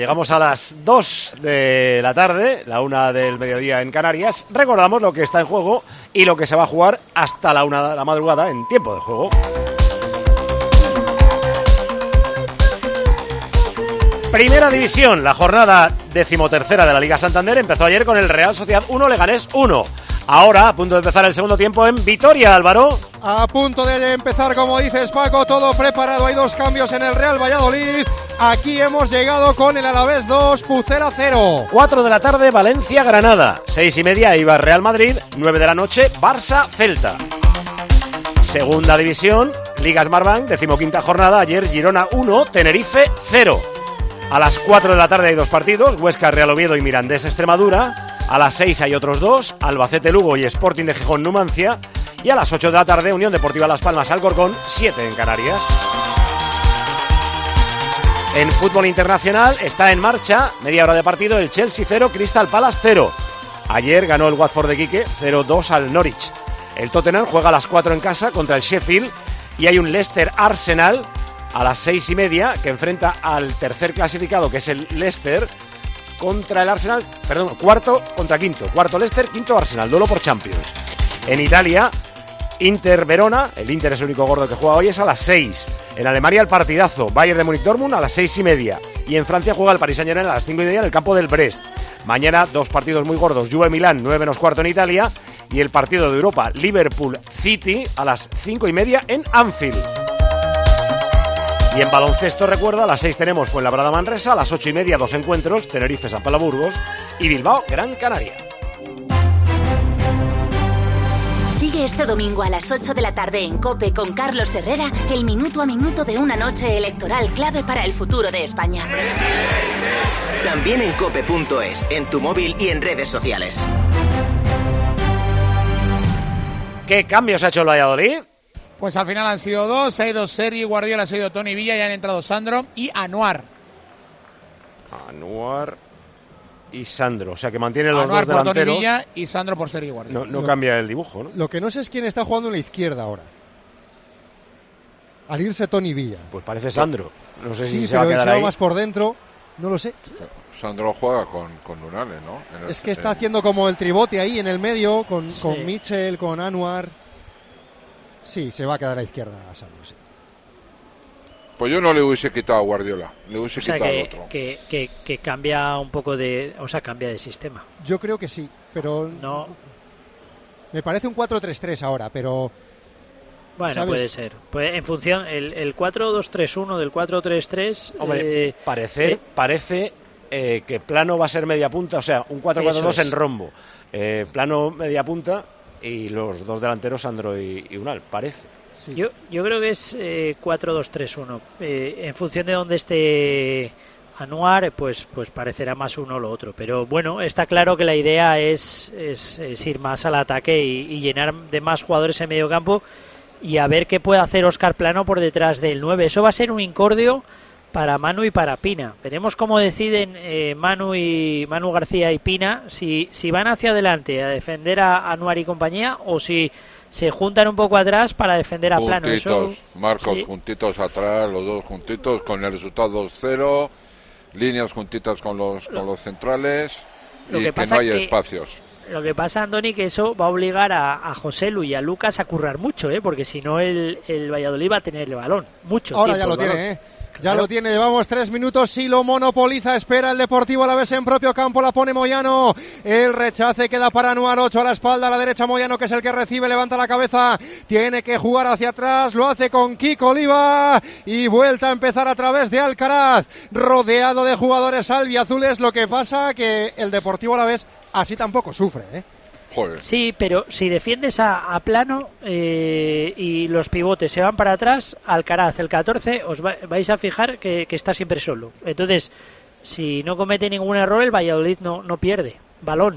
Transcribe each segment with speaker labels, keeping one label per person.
Speaker 1: Llegamos a las 2 de la tarde, la 1 del mediodía en Canarias. Recordamos lo que está en juego y lo que se va a jugar hasta la 1 de la madrugada en tiempo de juego. Primera división, la jornada 13ª de la Liga Santander empezó ayer con el Real Sociedad 1, Leganés 1. Ahora, a punto de empezar el segundo tiempo en Vitoria, Álvaro.
Speaker 2: A punto de empezar, como dices, Paco, todo preparado. Hay 2 cambios en el Real Valladolid. Aquí hemos llegado con el Alavés 2, Pucela 0.
Speaker 1: 4 de la tarde, Valencia-Granada. 6:30, Eibar Real Madrid. 9 de la noche, Barça-Celta. Segunda división, Liga Smartbank, 15ª jornada. Ayer Girona 1, Tenerife 0. A las 4 de la tarde hay 2 partidos, Huesca Real Oviedo y Mirandés Extremadura. A las 6 hay otros 2, Albacete Lugo y Sporting de Gijón Numancia. Y a las 8 de la tarde, Unión Deportiva Las Palmas Alcorcón, 7 en Canarias. En fútbol internacional está en marcha, media hora de partido, el Chelsea 0, Crystal Palace 0. Ayer ganó el Watford de Quique 0-2 al Norwich. El Tottenham juega a las 4 en casa contra el Sheffield y hay un Leicester Arsenal a las 6:30 que enfrenta al tercer clasificado, que es el Leicester, contra el Arsenal, cuarto contra quinto. Cuarto Leicester, quinto Arsenal, duelo por Champions. En Italia, Inter Verona, el Inter es el único gordo que juega hoy, es a las 6. En Alemania el partidazo, Bayern de Múnich Dortmund a las 6:30. Y en Francia juega el Paris Saint-Germain a las 5:30 en el campo del Brest. Mañana 2 partidos muy gordos, Juve Milán, 9:15 en Italia. Y el partido de Europa, Liverpool City a las 5:30 en Anfield. Y en baloncesto, recuerda, a las 6 tenemos Fuenlabrada Manresa, a las 8:30 2 encuentros, Tenerife San Pablo Burgos y Bilbao Gran Canaria.
Speaker 3: Sigue este domingo a las 8 de la tarde en COPE con Carlos Herrera el minuto a minuto de una noche electoral clave para el futuro de España.
Speaker 4: También en cope.es, en tu móvil y en redes sociales.
Speaker 1: ¿Qué cambios ha hecho el Valladolid?
Speaker 5: Pues al final han sido 2, ha ido Sergi Guardiola, ha ido Toni Villa y han entrado Sandro y Anuar.
Speaker 1: Anuar y Sandro, o sea que mantiene los
Speaker 5: Anuar
Speaker 1: dos delanteros.
Speaker 5: Por Toni Villa y Sandro por Sergi Guardiola.
Speaker 1: No cambia el dibujo, ¿no?
Speaker 2: Lo que no sé es quién está jugando en la izquierda ahora. Al irse Toni Villa.
Speaker 1: Pues parece Sandro. No sé si
Speaker 2: sí,
Speaker 1: se va a quedar ahí.
Speaker 2: más por dentro, no lo sé.
Speaker 6: Sandro juega con Lunales, ¿no?
Speaker 2: Es que está haciendo como el tribote ahí en el medio, con Mitchell, con Anuar. Sí, se va a quedar a la izquierda Sandro, sí.
Speaker 6: Pues yo no le hubiese quitado a Guardiola, le hubiese quitado al otro.
Speaker 7: Que cambia un poco de... O sea, cambia de sistema.
Speaker 2: Yo creo que sí, pero...
Speaker 7: No.
Speaker 2: Me parece un 4-3-3 ahora, pero...
Speaker 7: Bueno,
Speaker 2: ¿sabes?
Speaker 7: puede ser. Pues en función, el 4-2-3-1 del 4-3-3...
Speaker 1: Hombre, parece que Plano va a ser media punta, o sea, un 4-4-2 en rombo. Plano media punta y los 2 delanteros, Sandro y Unal, parece.
Speaker 7: Sí. Yo creo que es 4-2-3-1. En función de dónde esté Anuar, pues parecerá más uno o lo otro. Pero bueno, está claro que la idea es ir más al ataque y llenar de más jugadores en medio campo y a ver qué puede hacer Óscar Plano por detrás del 9. Eso va a ser un incordio para Manu y para Pina. Veremos cómo deciden Manu García y Pina si van hacia adelante a defender a Anuar y compañía o si se juntan un poco atrás para defender a Plano.
Speaker 6: Juntitos, Marcos,
Speaker 7: sí.
Speaker 6: Juntitos atrás, los dos juntitos, con el resultado 2-0, líneas juntitas con los centrales y que no haya espacios.
Speaker 7: Lo que pasa, Andoni, que eso va a obligar a Joselu y a Lucas a currar mucho, porque si no el Valladolid va a tener el balón. Mucho
Speaker 2: ahora
Speaker 7: tiempo.
Speaker 2: Ya lo tiene, Ya lo tiene, llevamos 3 minutos y lo monopoliza, espera el Deportivo Alavés en propio campo, la pone Moyano, el rechace queda para Anuar, 8 a la espalda, a la derecha Moyano que es el que recibe, levanta la cabeza, tiene que jugar hacia atrás, lo hace con Kiko Oliva y vuelta a empezar a través de Alcaraz, rodeado de jugadores albiazules, lo que pasa que el Deportivo Alavés así tampoco sufre,
Speaker 6: Joder.
Speaker 7: Sí, pero si defiendes a Plano y los pivotes se van para atrás, Alcaraz, el 14, os vais a fijar que está siempre solo. Entonces, si no comete ningún error, el Valladolid no pierde balón.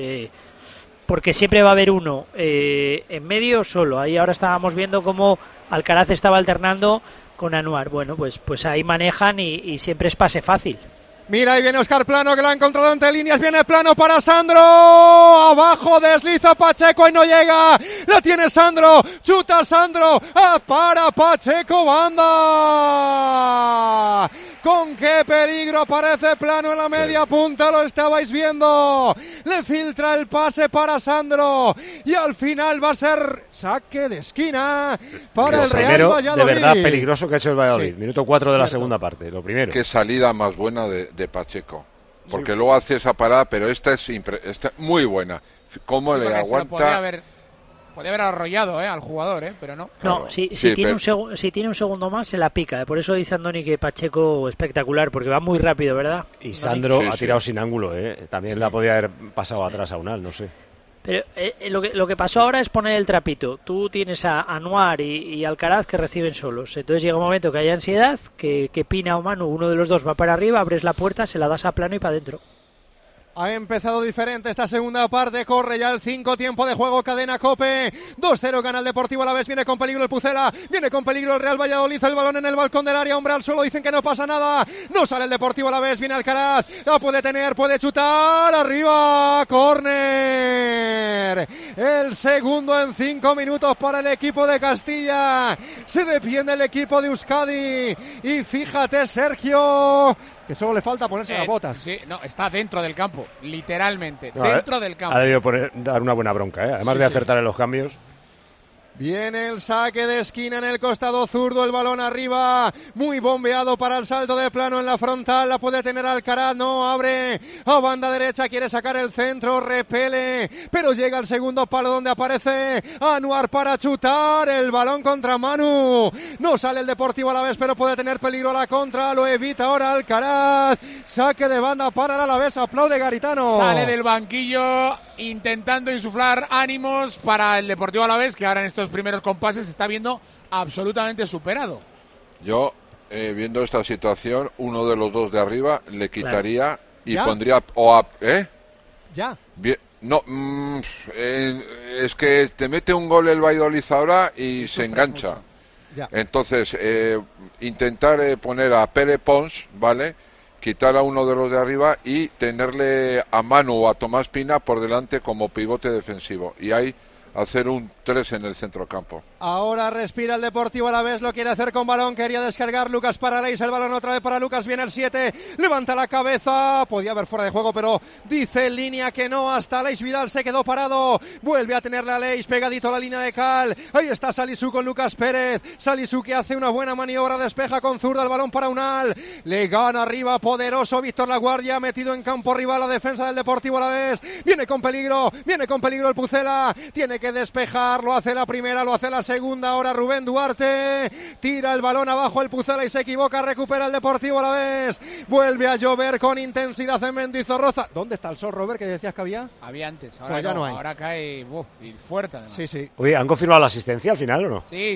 Speaker 7: Porque siempre va a haber uno en medio solo. Ahí ahora estábamos viendo cómo Alcaraz estaba alternando con Anuar. Bueno, pues ahí manejan y siempre es pase fácil.
Speaker 2: Mira, ahí viene Óscar Plano que lo ha encontrado entre líneas, viene Plano para Sandro, abajo desliza Pacheco y no llega, la tiene Sandro, chuta Sandro, para Pacheco, banda, con qué peligro, parece plano en la media punta, lo estabais viendo, le filtra el pase para Sandro y al final va a ser saque de esquina para el Real Valladolid.
Speaker 1: De verdad peligroso que ha hecho el Valladolid, minuto 4 de la segunda parte, lo primero.
Speaker 6: Qué salida más buena de Pacheco, porque luego hace esa parada, pero esta es muy buena, cómo le aguanta.
Speaker 5: Podría haber arrollado al jugador, pero no.
Speaker 7: No, si tiene un segundo más se la pica. Por eso dice Andoni que Pacheco espectacular, porque va muy rápido, ¿verdad?
Speaker 1: Y Sandro ha tirado sin ángulo, también la podía haber pasado atrás a Unal, no sé.
Speaker 7: Pero lo que pasó ahora es poner el trapito. Tú tienes a Anuar y Alcaraz que reciben solos. Entonces llega un momento que hay ansiedad, que Pina o Manu, uno de los dos va para arriba, abres la puerta, se la das a plano y para adentro.
Speaker 2: Ha empezado diferente esta segunda parte, corre ya el 5, tiempo de juego, cadena COPE, 2-0 gana el Deportivo Alavés, viene con peligro el Pucela, viene con peligro el Real Valladolid, el balón en el balcón del área, hombre al suelo, dicen que no pasa nada, no sale el Deportivo Alavés, viene Alcaraz, la puede tener, puede chutar, arriba, córner, el segundo en 5 minutos para el equipo de Castilla, se defiende el equipo de Euskadi, y fíjate Sergio, que solo le falta ponerse las botas.
Speaker 5: Sí, no, está dentro del campo, literalmente, dentro del campo.
Speaker 1: Ha debido dar una buena bronca, además de acertar en los cambios.
Speaker 2: Viene el saque de esquina en el costado zurdo, el balón arriba, muy bombeado para el salto de plano en la frontal, la puede tener Alcaraz, no, abre a banda derecha, quiere sacar el centro, repele, pero llega al segundo palo donde aparece Anuar para chutar, el balón contra Manu, no sale el Deportivo Alavés, pero puede tener peligro a la contra, lo evita ahora Alcaraz, saque de banda para el Alavés, aplaude Garitano.
Speaker 5: Sale del banquillo intentando insuflar ánimos para el Deportivo Alavés, que ahora en estos primeros compases se está viendo absolutamente superado.
Speaker 6: Yo, viendo esta situación, uno de los dos de arriba le quitaría y
Speaker 2: ¿Ya?
Speaker 6: pondría...
Speaker 2: Ya.
Speaker 6: Bien, no, es que te mete un gol el Valladolid ahora y se engancha. Entonces, intentar poner a Pere Pons, ¿vale?, quitar a uno de los de arriba y tenerle a Manu o a Tomás Pina por delante como pivote defensivo. Y ahí hacer un 3 en el centrocampo.
Speaker 2: Ahora respira el Deportivo Alavés, lo quiere hacer con balón, quería descargar Lucas Paralés, el balón otra vez para Lucas, viene el 7, levanta la cabeza, podía haber fuera de juego, pero dice en línea que no, hasta Aleix Vidal se quedó parado, vuelve a tenerle a Aleix pegadito a la línea de cal, ahí está Salisu con Lucas Pérez, Salisu que hace una buena maniobra, despeja con zurda el balón para Unal, le gana arriba poderoso Víctor Laguardia, metido en campo rival la defensa del Deportivo Alavés, viene con peligro el Pucela, tiene que despejar, lo hace la primera, lo hace la segunda, ahora Rubén Duarte, tira el balón abajo el Pucela y se equivoca, recupera el Deportivo Alavés, vuelve a llover con intensidad en Mendizorroza. ¿Dónde está el sol, Robert, que decías que había?
Speaker 5: Había antes, ahora
Speaker 2: pues ya no hay.
Speaker 5: Ahora cae y fuerte además.
Speaker 2: Sí.
Speaker 1: Oye, ¿han confirmado la asistencia al final o no?
Speaker 5: Sí,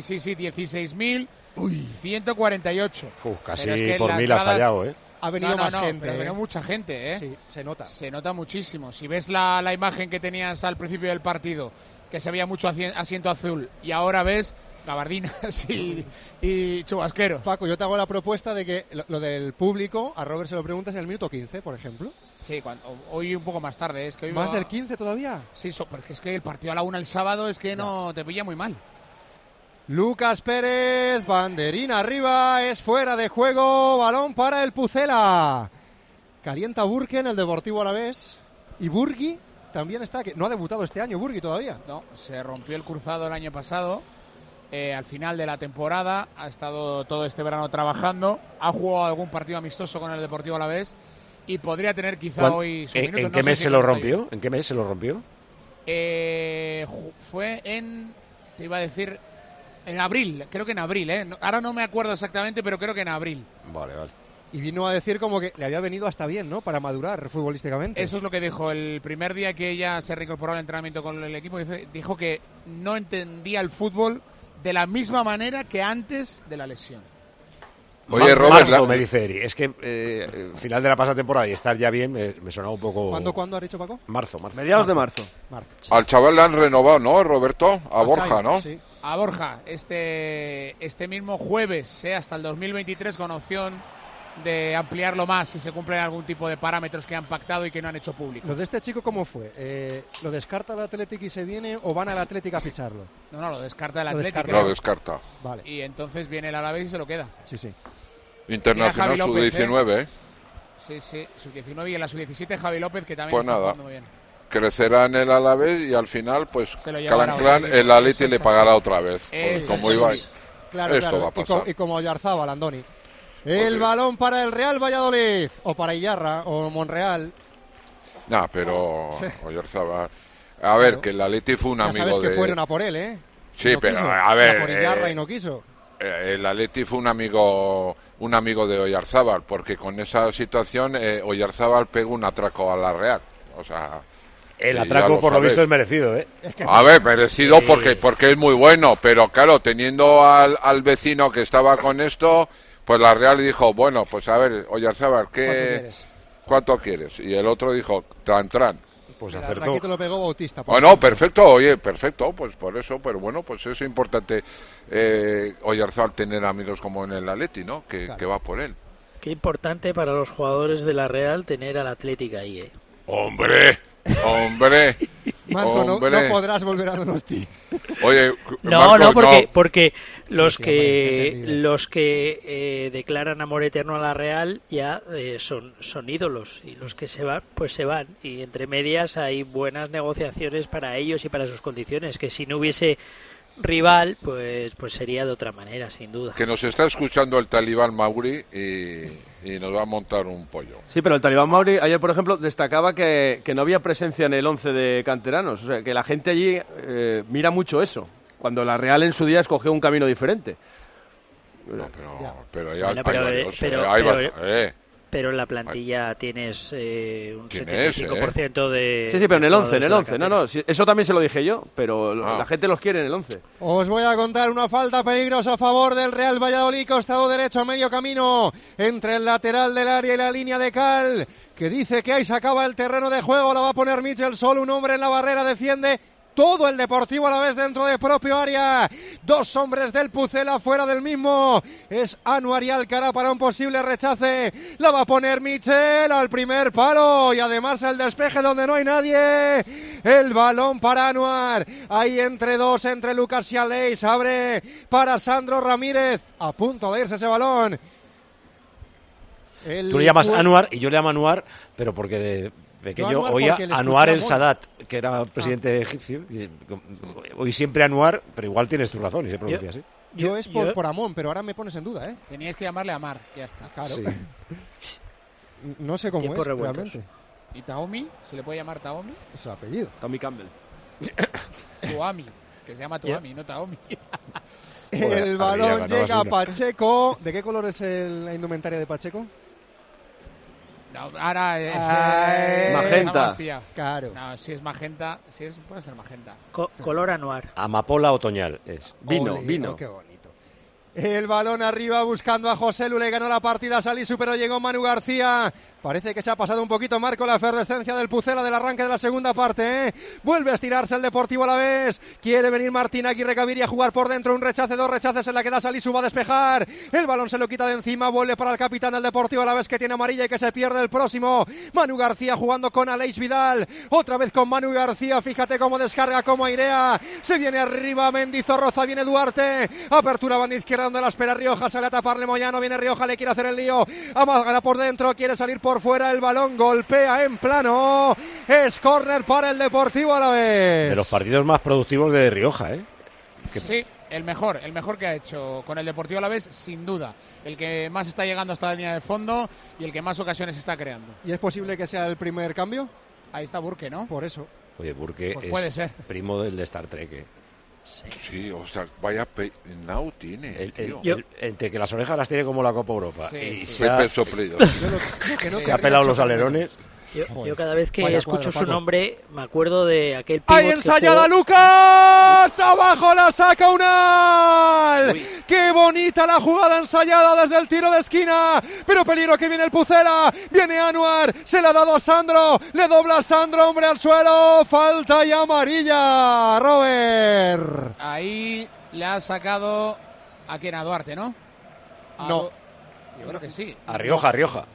Speaker 5: 16.148.
Speaker 1: Casi es que por 1000 ha fallado,
Speaker 2: Ha venido más gente.
Speaker 5: Pero ha venido mucha gente,
Speaker 2: Sí, se nota.
Speaker 5: Se nota muchísimo. Si ves la imagen que tenías al principio del partido, que se veía mucho asiento azul, y ahora ves gabardinas y chubasqueros.
Speaker 2: Paco, yo te hago la propuesta de que lo del público, a Robert se lo preguntas en el minuto 15, por ejemplo.
Speaker 5: Sí, hoy un poco más tarde. Es que hoy
Speaker 2: ¿Más del 15 todavía?
Speaker 5: Sí, porque es que el partido a la 1 el sábado es que no te pilla muy mal.
Speaker 2: Lucas Pérez, banderina arriba, es fuera de juego, balón para el Pucela. Calienta Burke en el Deportivo Alavés. Y Burgui también está, que no ha debutado este año Burgui todavía.
Speaker 5: No, se rompió el cruzado el año pasado, al final de la temporada, ha estado todo este verano trabajando, ha jugado algún partido amistoso con el Deportivo Alavés y podría tener quizá hoy su minuto.
Speaker 1: ¿En qué mes se lo rompió? ¿En qué mes se lo rompió?
Speaker 5: Fue te iba a decir, en abril, creo que en abril, ahora no me acuerdo exactamente, pero creo que en abril.
Speaker 1: Vale.
Speaker 2: Y vino a decir como que le había venido hasta bien, ¿no? Para madurar futbolísticamente.
Speaker 5: Eso es lo que dijo el primer día que ella se reincorporó al entrenamiento con el equipo. Dijo que no entendía el fútbol de la misma manera que antes de la lesión.
Speaker 6: Oye, Robert,
Speaker 1: marzo, me dice Eri. Es que final de la pasada temporada y estar ya bien me sonaba un poco...
Speaker 2: ¿Cuándo has dicho, Paco?
Speaker 1: Marzo.
Speaker 8: Mediados de marzo.
Speaker 2: Sí.
Speaker 6: Al chaval le han renovado, ¿no, Roberto? A Borja, ¿no?
Speaker 2: Sí.
Speaker 5: A Borja, este mismo jueves, hasta el 2023, con opción de ampliarlo más si se cumplen algún tipo de parámetros que han pactado y que no han hecho público.
Speaker 2: ¿Lo de este chico cómo fue? ¿Lo descarta el Atlético y se viene o van al Atlético a ficharlo?
Speaker 5: No, lo descarta el Atlético.
Speaker 6: Lo descarta.
Speaker 2: Vale.
Speaker 5: Y entonces viene el Alavés y se lo queda.
Speaker 2: Sí.
Speaker 6: Internacional sub-19, ¿eh?
Speaker 5: Sí, sub-19 y en la sub-17 Javi López, que también
Speaker 6: pues
Speaker 5: está
Speaker 6: nada,
Speaker 5: jugando muy bien.
Speaker 6: Crecerá en el Alavés y al final, pues,
Speaker 5: Clan,
Speaker 6: el Atleti le pagará otra vez. Pues, como iba,
Speaker 2: claro,
Speaker 6: esto va a pasar.
Speaker 2: Y como Oyarzábal, Andoni. El balón para el Real Valladolid, o para Iyarra, o Monreal.
Speaker 6: No, pero Oyarzábal. A ver, que el Atleti fue un amigo de...
Speaker 2: Ya sabes que fueron a por él, ¿eh?
Speaker 6: Sí, no pero quiso. A ver...
Speaker 2: por Iyarra y no quiso.
Speaker 6: El Atleti fue un amigo de Oyarzábal, porque con esa situación Oyarzábal pegó un atraco a la Real. O sea...
Speaker 1: El atraco, por lo visto, es merecido, ¿eh?
Speaker 6: A ver, merecido porque es muy bueno, pero claro, teniendo al vecino que estaba con esto, pues la Real dijo, bueno, pues a ver, Oyarzábal, ¿cuánto quieres? Y el otro dijo, tran.
Speaker 2: Pues acertó. Aquí te lo pegó Bautista.
Speaker 6: Bueno, perfecto, pues por eso, pero bueno, pues es importante Oyarzábal tener amigos como en el Atleti, ¿no? Que va por él.
Speaker 7: Qué importante para los jugadores de la Real tener al Atlético ahí, ¿eh?
Speaker 6: ¡Hombre!
Speaker 2: Marco, no podrás volver a Donosti.
Speaker 6: Oye,
Speaker 7: no, porque los que declaran amor eterno a la Real ya son ídolos, y los que se van, pues se van, y entre medias hay buenas negociaciones para ellos y para sus condiciones, que si no hubiese rival, pues sería de otra manera, sin duda.
Speaker 6: Que nos está escuchando el talibán Mauri y nos va a montar un pollo.
Speaker 8: Sí, pero el talibán Mauri ayer, por ejemplo, destacaba que no había presencia en el 11 de canteranos. O sea, que la gente allí mira mucho eso, cuando la Real en su día escogió un camino diferente.
Speaker 6: No, pero ya hay varios.
Speaker 7: Pero en la plantilla tienes un 75% de...
Speaker 8: Sí, pero en el 11, No, eso también se lo dije yo, pero la gente los quiere en el 11.
Speaker 2: Os voy a contar una falta peligrosa a favor del Real Valladolid, costado derecho a medio camino, entre el lateral del área y la línea de cal, que dice que ahí se acaba el terreno de juego, la va a poner Michel, solo un hombre en la barrera, defiende todo el Deportivo Alavés dentro de propio área. Dos hombres del Pucela fuera del mismo. Es Anuar y Alcara para un posible rechace. La va a poner Michel al primer palo. Y además el despeje donde no hay nadie. El balón para Anuar. Ahí entre dos, entre Lucas y Aleix. Abre para Sandro Ramírez. A punto de irse ese balón.
Speaker 1: Tú le llamas Anuar y yo le llamo Anuar, pero porque de pequeño oía Anuar el Sadat, que era presidente egipcio. Hoy siempre Anuar, pero igual tienes tu razón y se pronuncia así.
Speaker 2: Yo es por Amón, pero ahora me pones en duda, ¿eh?
Speaker 5: Teníais que llamarle Amar, ya está.
Speaker 2: Claro. Sí. No sé cómo es realmente.
Speaker 5: ¿Y Taomi? ¿Se le puede llamar Taomi?
Speaker 2: Es su apellido.
Speaker 8: Taomi Campbell.
Speaker 5: Tuami, que se llama Tuami, no Taomi.
Speaker 2: El balón llega a Pacheco. ¿De qué color es la indumentaria de Pacheco?
Speaker 5: No, ahora es
Speaker 8: magenta.
Speaker 2: Claro.
Speaker 5: No, si es magenta, puede ser magenta.
Speaker 7: Color Anuar.
Speaker 1: Amapola otoñal es.
Speaker 8: Vino.
Speaker 2: Oh, qué bonito. El balón arriba buscando a José Lu, le ganó la partida a Salisu, pero llegó Manu García. Parece que se ha pasado un poquito, Marco, la efervescencia del Pucela del arranque de la segunda parte, ¿eh? Vuelve a estirarse el Deportivo Alavés. Quiere venir Martín Aguirre Gaviria a jugar por dentro. Un rechace, dos rechaces en la que da Salisu, va a despejar. El balón se lo quita de encima, vuelve para el capitán del Deportivo Alavés, que tiene amarilla y que se pierde el próximo. Manu García jugando con Aleix Vidal. Otra vez con Manu García, fíjate cómo descarga, cómo airea. Se viene arriba Mendizorroza, viene Duarte. Apertura banda izquierda donde la espera Rioja, sale a taparle Moyano, viene Rioja, le quiere hacer el lío. Amaga por dentro, quiere salir por fuera, el balón golpea en plano. Es córner para el Deportivo Alavés.
Speaker 1: De los partidos más productivos de Rioja, ¿eh?
Speaker 5: Sí, el mejor que ha hecho con el Deportivo Alavés, sin duda. El que más está llegando hasta la línea de fondo y el que más ocasiones está creando.
Speaker 2: ¿Y es posible que sea el primer cambio?
Speaker 5: Ahí está Burke, ¿no?
Speaker 2: Por eso.
Speaker 1: Oye, Burke
Speaker 5: pues puede ser
Speaker 1: primo del de Star Trek, ¿eh?
Speaker 6: Sí, o sea, vaya peinado tiene.
Speaker 1: Entre que las orejas las tiene como la Copa Europa y se ha pelado los alerones.
Speaker 7: Yo cada vez que escucho su nombre me acuerdo de aquel pívot.
Speaker 2: ¡Ahí ensayada Lucas! ¡Abajo la saca Unal! ¡Qué bonita la jugada ensayada desde el tiro de esquina! Pero peligro que viene el Pucela. Viene Anuar, se la ha dado a Sandro. Le dobla a Sandro, hombre al suelo. Falta y amarilla, Robert.
Speaker 5: Ahí le ha sacado a quien, a Duarte, ¿no?
Speaker 2: No.
Speaker 5: Yo creo que sí.
Speaker 1: A Rioja.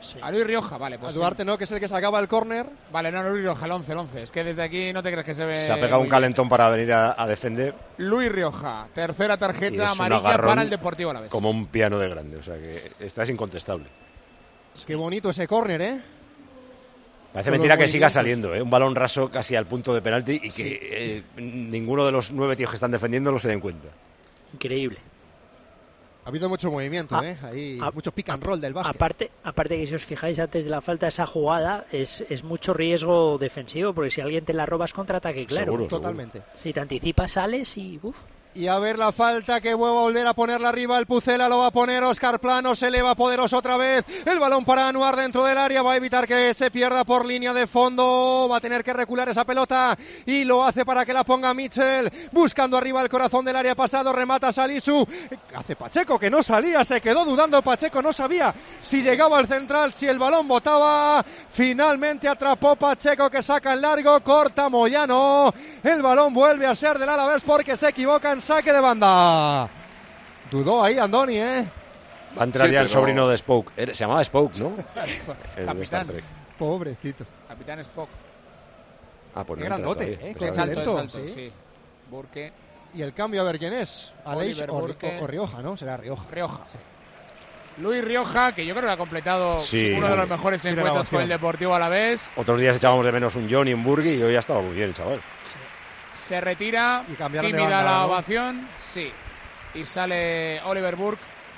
Speaker 7: Sí.
Speaker 5: A Luis Rioja, vale. Pues
Speaker 2: a Duarte no, que es el que sacaba el córner.
Speaker 5: Vale, no, Luis Rioja, el 11. Es que desde aquí no te crees que se ve.
Speaker 1: Se ha pegado un calentón para venir a defender.
Speaker 5: Luis Rioja, tercera
Speaker 1: Y
Speaker 5: tarjeta
Speaker 1: es un
Speaker 5: amarilla
Speaker 1: agarrón
Speaker 5: para el Deportivo Alavés.
Speaker 1: como un piano de grande, o sea que esta es incontestable.
Speaker 2: Qué bonito ese córner, ¿eh?
Speaker 1: Parece
Speaker 2: Con
Speaker 1: mentira
Speaker 2: los
Speaker 1: que siga
Speaker 2: movimientos.
Speaker 1: saliendo, ¿eh? Un balón raso casi al punto de penalti y que ninguno de los 9 tíos que están defendiendo lo se den cuenta.
Speaker 7: Increíble.
Speaker 2: Ha habido mucho movimiento, Ahí mucho pick and roll del básquet.
Speaker 7: Aparte que si os fijáis antes de la falta, esa jugada es mucho riesgo defensivo, porque si alguien te la roba es contraataque, claro.
Speaker 1: Seguro,
Speaker 2: Totalmente.
Speaker 7: Si te anticipas, sales y...
Speaker 2: Y a ver la falta que vuelve a volver a ponerla arriba el Pucela, lo va a poner Óscar Plano, se eleva poderoso otra vez, el balón para Anuar dentro del área, va a evitar que se pierda por línea de fondo, va a tener que recular esa pelota y lo hace para que la ponga Mitchell, buscando arriba el corazón del área pasado, remata Salisu, hace Pacheco que no salía, se quedó dudando Pacheco, no sabía si llegaba al central, si el balón botaba, finalmente atrapó Pacheco que saca el largo, corta Moyano, el balón vuelve a ser del Alavés porque se equivoca en saque de banda. Dudó ahí Andoni,
Speaker 1: Va a entrar ya el sobrino de Spoke. Se llamaba Spoke, ¿no? El de Star Trek.
Speaker 2: Pobrecito.
Speaker 5: Capitán Spock.
Speaker 1: Pues
Speaker 2: qué grandote,
Speaker 5: Es alto, sí. Burke.
Speaker 2: Y el cambio a ver quién es. Aleix
Speaker 5: Burke.
Speaker 2: o Rioja, ¿no? Será Rioja.
Speaker 5: Sí. Luis Rioja, que yo creo que ha completado uno de los mejores encuentros con el Deportivo Alavés.
Speaker 1: Otros días echábamos de menos un John y un Burgi y hoy ya estaba muy bien el chaval.
Speaker 5: Se retira,
Speaker 2: y cambiaron
Speaker 5: tímida
Speaker 2: de banda,
Speaker 5: la
Speaker 2: ¿no?
Speaker 5: ovación, sí. Y sale Oliver Burke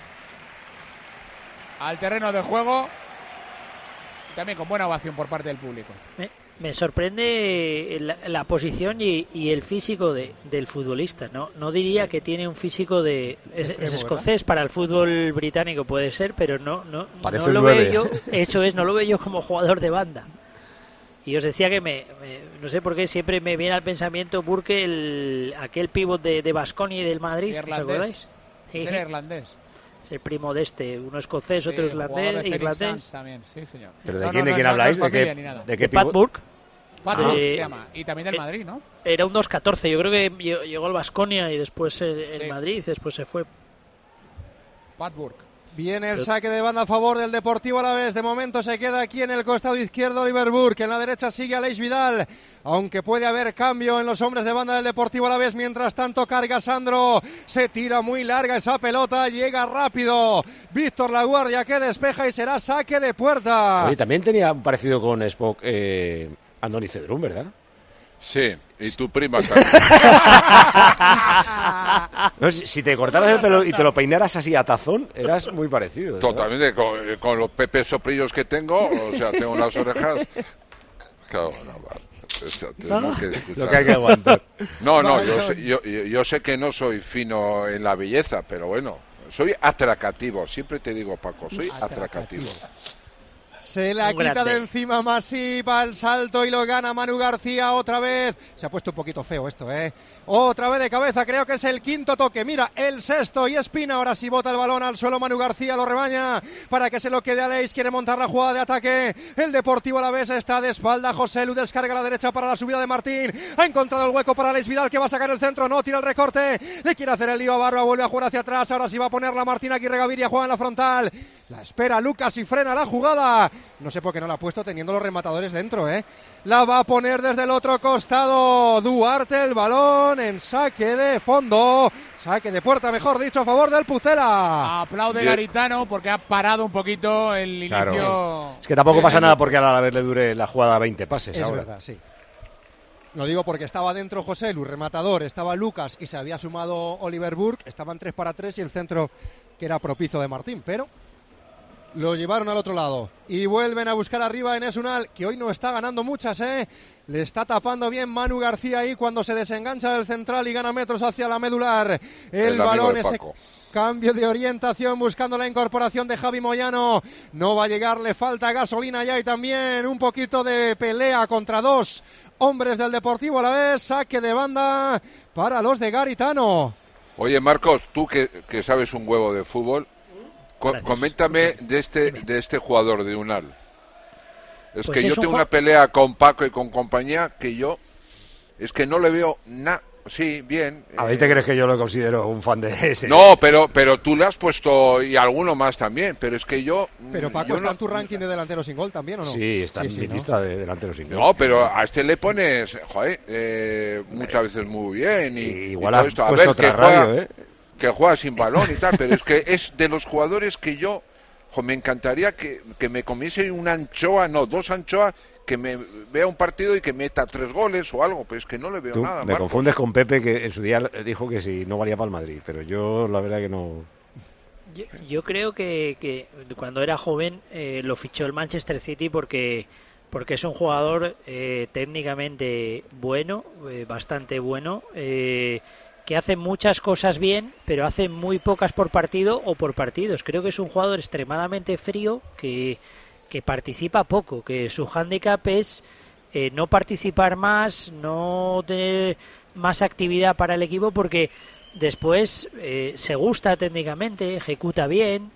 Speaker 5: al terreno de juego. También con buena ovación por parte del público.
Speaker 7: Me sorprende la posición y el físico del futbolista. No diría que tiene un físico de... Es escocés, para el fútbol británico puede ser, pero no lo veo yo. Eso es, no lo veo yo como jugador de banda. Y os decía que no sé por qué siempre me viene al pensamiento Burke, aquel pívot de Baskonia y del Madrid, ¿os acordáis?
Speaker 5: Es el irlandés.
Speaker 7: Es el primo de uno escocés, otro irlandés.
Speaker 5: También, sí, señor.
Speaker 1: ¿Pero de quién habláis? ¿De qué
Speaker 7: Pat Burke.
Speaker 5: Pat Burke se llama. Y también del Madrid, ¿no?
Speaker 7: Era un 2'14", yo creo que llegó al Baskonia y después el Madrid, después se fue.
Speaker 5: Pat Burke.
Speaker 2: Viene el saque de banda a favor del Deportivo Alavés. De momento se queda aquí en el costado izquierdo Oliver Burke. En la derecha sigue Aleix Vidal. Aunque puede haber cambio en los hombres de banda del Deportivo Alavés. Mientras tanto carga Sandro. Se tira muy larga esa pelota. Llega rápido Víctor Laguardia que despeja y será saque de puerta.
Speaker 1: Oye, también tenía un parecido con Spock Andoni Cedrún, ¿verdad?
Speaker 6: Sí, y tu prima también.
Speaker 1: No, si te cortaras y te lo peinaras así a tazón, eras muy parecido.
Speaker 6: Totalmente, con los pepes soprillos que tengo, o sea, tengo unas orejas. Claro,
Speaker 1: lo que hay que aguantar.
Speaker 6: No, yo sé que no soy fino en la belleza, pero bueno, soy atractivo. Siempre te digo, Paco, soy atractivo.
Speaker 2: Se la quita de encima Masip, al salto y lo gana Manu García otra vez. Se ha puesto un poquito feo esto, Otra vez de cabeza, creo que es el quinto toque. Mira, el sexto y Espina. Ahora sí bota el balón al suelo Manu García, lo rebaña para que se lo quede Aleix. Quiere montar la jugada de ataque. El Deportivo Alavés está de espalda. José Lu descarga a la derecha para la subida de Martín. Ha encontrado el hueco para Aleix Vidal que va a sacar el centro. No, tira el recorte. Le quiere hacer el lío a Barba. Vuelve a jugar hacia atrás. Ahora sí va a ponerla Martín Aguirre Gaviria. Juega en la frontal. La espera Lucas y frena la jugada. No sé por qué no la ha puesto teniendo los rematadores dentro, La va a poner desde el otro costado Duarte, el balón en saque de fondo. Saque de puerta, mejor dicho, a favor del Pucela.
Speaker 5: Aplaude Garitano porque ha parado un poquito el inicio.
Speaker 1: Claro. Es que tampoco pasa nada porque a la vez le dure la jugada 20 pases.
Speaker 2: Es
Speaker 1: ahora.
Speaker 2: verdad, sí. Lo digo porque estaba dentro José Lu, rematador, estaba Lucas y se había sumado Oliver Burke. Estaban 3 para 3 y el centro que era propicio de Martín, pero lo llevaron al otro lado y vuelven a buscar arriba en Enes Unal, que hoy no está ganando muchas, Le está tapando bien Manu García ahí cuando se desengancha del central y gana metros hacia la medular. El balón, ese cambio de orientación buscando la incorporación de Javi Moyano. No va a llegar, le falta gasolina ya y también un poquito de pelea contra dos hombres del Deportivo Alavés. Saque de banda para los de Garitano.
Speaker 6: Oye, Marcos, tú que sabes un huevo de fútbol, coméntame de este jugador de Unal. Es pues que yo tengo una pelea con Paco y con compañía que yo es que no le veo Sí, bien.
Speaker 1: ¿A ver, te crees que yo lo considero un fan de ese?
Speaker 6: No, pero tú le has puesto, y alguno más también, pero es que yo...
Speaker 2: Pero Paco, ¿está en tu ranking de delanteros sin gol también o no?
Speaker 1: Sí, está en mi lista de delanteros sin gol.
Speaker 6: No, pero a este le pones, joder, muchas veces muy bien.
Speaker 1: Igual
Speaker 6: y todo
Speaker 1: ha
Speaker 6: esto. A
Speaker 1: puesto
Speaker 6: ver,
Speaker 1: otra radio,
Speaker 6: que juega sin balón y tal, pero es que es de los jugadores que yo... me encantaría que me comiese una anchoa, no, 2 anchoas, que me vea un partido y que meta 3 goles o algo, pues que no le veo
Speaker 1: Tú
Speaker 6: nada.
Speaker 1: Me
Speaker 6: Marcos.
Speaker 1: confundes con Pepe, que en su día dijo que sí, no valía para el Madrid, pero yo la verdad que no...
Speaker 7: Yo creo que cuando era joven lo fichó el Manchester City porque es un jugador técnicamente bueno, bastante bueno, que hace muchas cosas bien, pero hace muy pocas por partido o por partidos. Creo que es un jugador extremadamente frío que participa poco, que su hándicap es no participar más, no tener más actividad para el equipo, porque después se gusta técnicamente, ejecuta bien,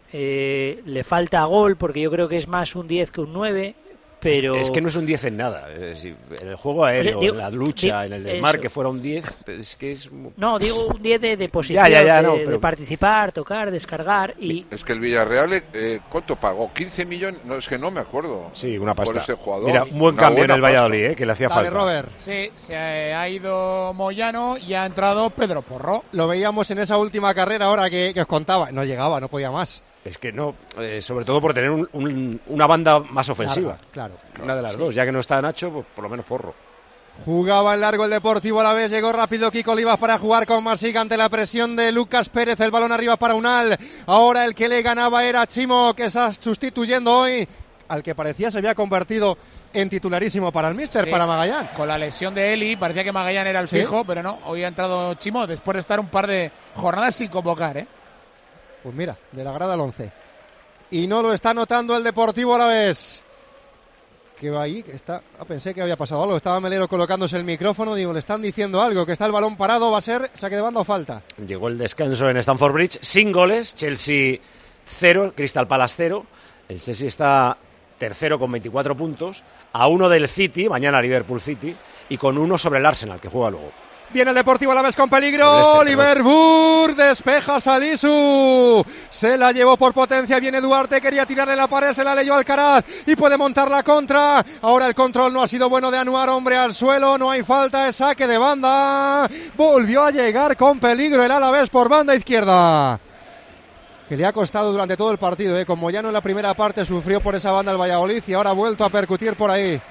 Speaker 7: le falta gol, porque yo creo que es más un 10 que un 9. Pero...
Speaker 1: Es que no es un 10 en nada. En el juego aéreo, en la lucha, en el desmarque fuera un 10, es que es...
Speaker 7: No, digo un 10 de posición, de participar, tocar, descargar y...
Speaker 6: Es que el Villarreal, ¿cuánto pagó? ¿15 millones? No, es que no me acuerdo.
Speaker 1: Sí, una pasta.
Speaker 6: Por este jugador.
Speaker 1: Mira, un buen cambio en el Valladolid, que le hacía falta.
Speaker 2: Robert.
Speaker 5: Sí, se ha ido Moyano y ha entrado Pedro Porro.
Speaker 2: Lo veíamos en esa última carrera ahora que os contaba. No llegaba, no podía más.
Speaker 1: Es que no, sobre todo por tener una banda más ofensiva.
Speaker 2: Claro.
Speaker 1: Una de las dos, ya que no está Nacho, pues por lo menos Porro.
Speaker 2: Jugaba en largo el Deportivo Alavés, llegó rápido Kiko Olivas para jugar con Masica ante la presión de Lucas Pérez, el balón arriba para Unal. Ahora el que le ganaba era Chimo, que está sustituyendo hoy al que parecía se había convertido en titularísimo para el míster, para Magallán.
Speaker 5: Con la lesión de Eli, parecía que Magallán era el fijo, pero no, hoy ha entrado Chimo después de estar un par de jornadas sin convocar,
Speaker 2: Pues mira, de la grada al 11. Y no lo está notando el Deportivo Alavés. Que va ahí, que está... pensé que había pasado algo. Estaba Melero colocándose el micrófono. Digo, le están diciendo algo, que está el balón parado. Va a ser saque de banda o falta.
Speaker 1: Llegó el descanso en Stamford Bridge sin goles. Chelsea 0, Crystal Palace 0. El Chelsea está tercero con 24 puntos. A 1 del City, mañana Liverpool City. Y con 1 sobre el Arsenal, que juega luego.
Speaker 2: Viene el Deportivo Alavés con peligro. Liverpool despeja Salisu. Se la llevó por potencia. Viene Duarte. Quería tirarle la pared. Se la leyó Alcaraz. Y puede montar la contra. Ahora el control no ha sido bueno de Anuar. Hombre al suelo. No hay falta. Es saque de banda. Volvió a llegar con peligro el Alavés por banda izquierda. Que le ha costado durante todo el partido. Con Moyano en la primera parte sufrió por esa banda el Valladolid. Y ahora ha vuelto a percutir por ahí.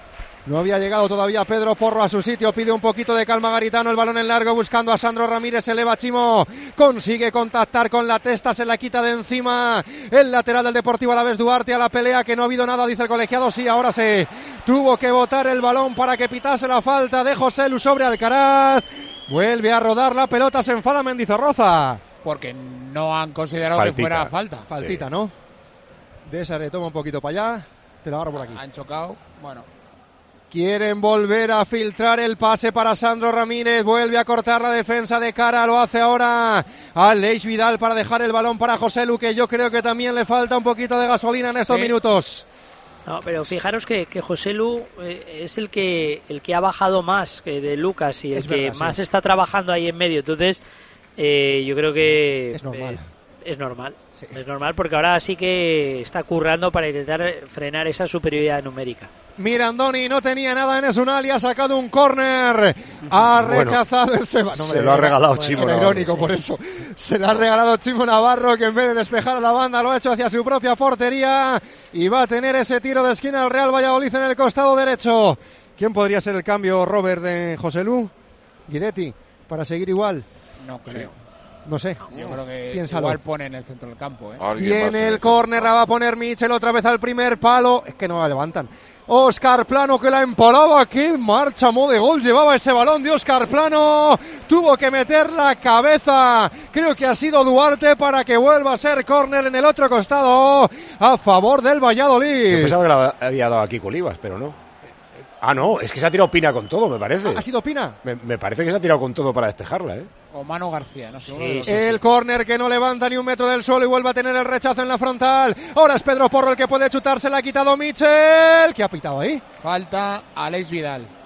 Speaker 2: No había llegado todavía Pedro Porro a su sitio, pide un poquito de calma Garitano, el balón en largo buscando a Sandro Ramírez, se eleva Chimo, consigue contactar con la testa, se la quita de encima el lateral del Deportivo Alavés, Duarte a la pelea, que no ha habido nada, dice el colegiado, sí, ahora sí, tuvo que botar el balón para que pitase la falta de José Lu sobre Alcaraz, vuelve a rodar la pelota, se enfada Mendizorroza.
Speaker 5: Porque no han considerado que fuera falta.
Speaker 2: Faltita, sí. ¿No? De esa le toma un poquito para allá, te la agarro por aquí.
Speaker 5: Han chocado, bueno.
Speaker 2: Quieren volver a filtrar el pase para Sandro Ramírez, vuelve a cortar la defensa de cara, lo hace ahora Aleix Vidal para dejar el balón para José Lu, que yo creo que también le falta un poquito de gasolina en estos minutos.
Speaker 7: No, pero fijaros que José Lu es el que ha bajado más que de Lucas y el que más está trabajando ahí en medio, entonces yo creo que
Speaker 2: es normal.
Speaker 7: Es normal, sí. Es normal porque ahora sí que está currando para intentar frenar esa superioridad numérica.
Speaker 2: Mirandoni no tenía nada en Esunal y ha sacado un córner. Ha rechazado el Seba. No,
Speaker 1: se lo ha regalado Chimo Navarro.
Speaker 2: Irónico, por eso. Se lo ha regalado Chimo Navarro, que en vez de despejar a la banda lo ha hecho hacia su propia portería. Y va a tener ese tiro de esquina el Real Valladolid en el costado derecho. ¿Quién podría ser el cambio, Robert, de José Lu? Guidetti, para seguir igual.
Speaker 5: No creo.
Speaker 2: No sé.
Speaker 5: Yo creo que
Speaker 2: piénsalo.
Speaker 5: Igual pone en el centro del campo.
Speaker 2: Viene el córner, la va a poner Michel otra vez al primer palo. Es que no la levantan. Óscar Plano, que la empalaba. ¡Qué marcha de gol llevaba ese balón de Óscar Plano! Tuvo que meter la cabeza. Creo que ha sido Duarte para que vuelva a ser córner en el otro costado a favor del Valladolid.
Speaker 1: Yo pensaba que la había dado a Kiko Olivas, pero no. Ah, no, es que se ha tirado Pina con todo, me parece.
Speaker 2: ¿Ha sido Pina?
Speaker 1: Me parece que se ha tirado con todo para despejarla,
Speaker 5: O Manu García, no sé.
Speaker 2: El córner que no levanta ni un metro del suelo y vuelve a tener el rechazo en la frontal. Ahora es Pedro Porro el que puede chutar, se la ha quitado Michel. ¿Qué ha pitado ahí?
Speaker 5: Falta Aleix Vidal.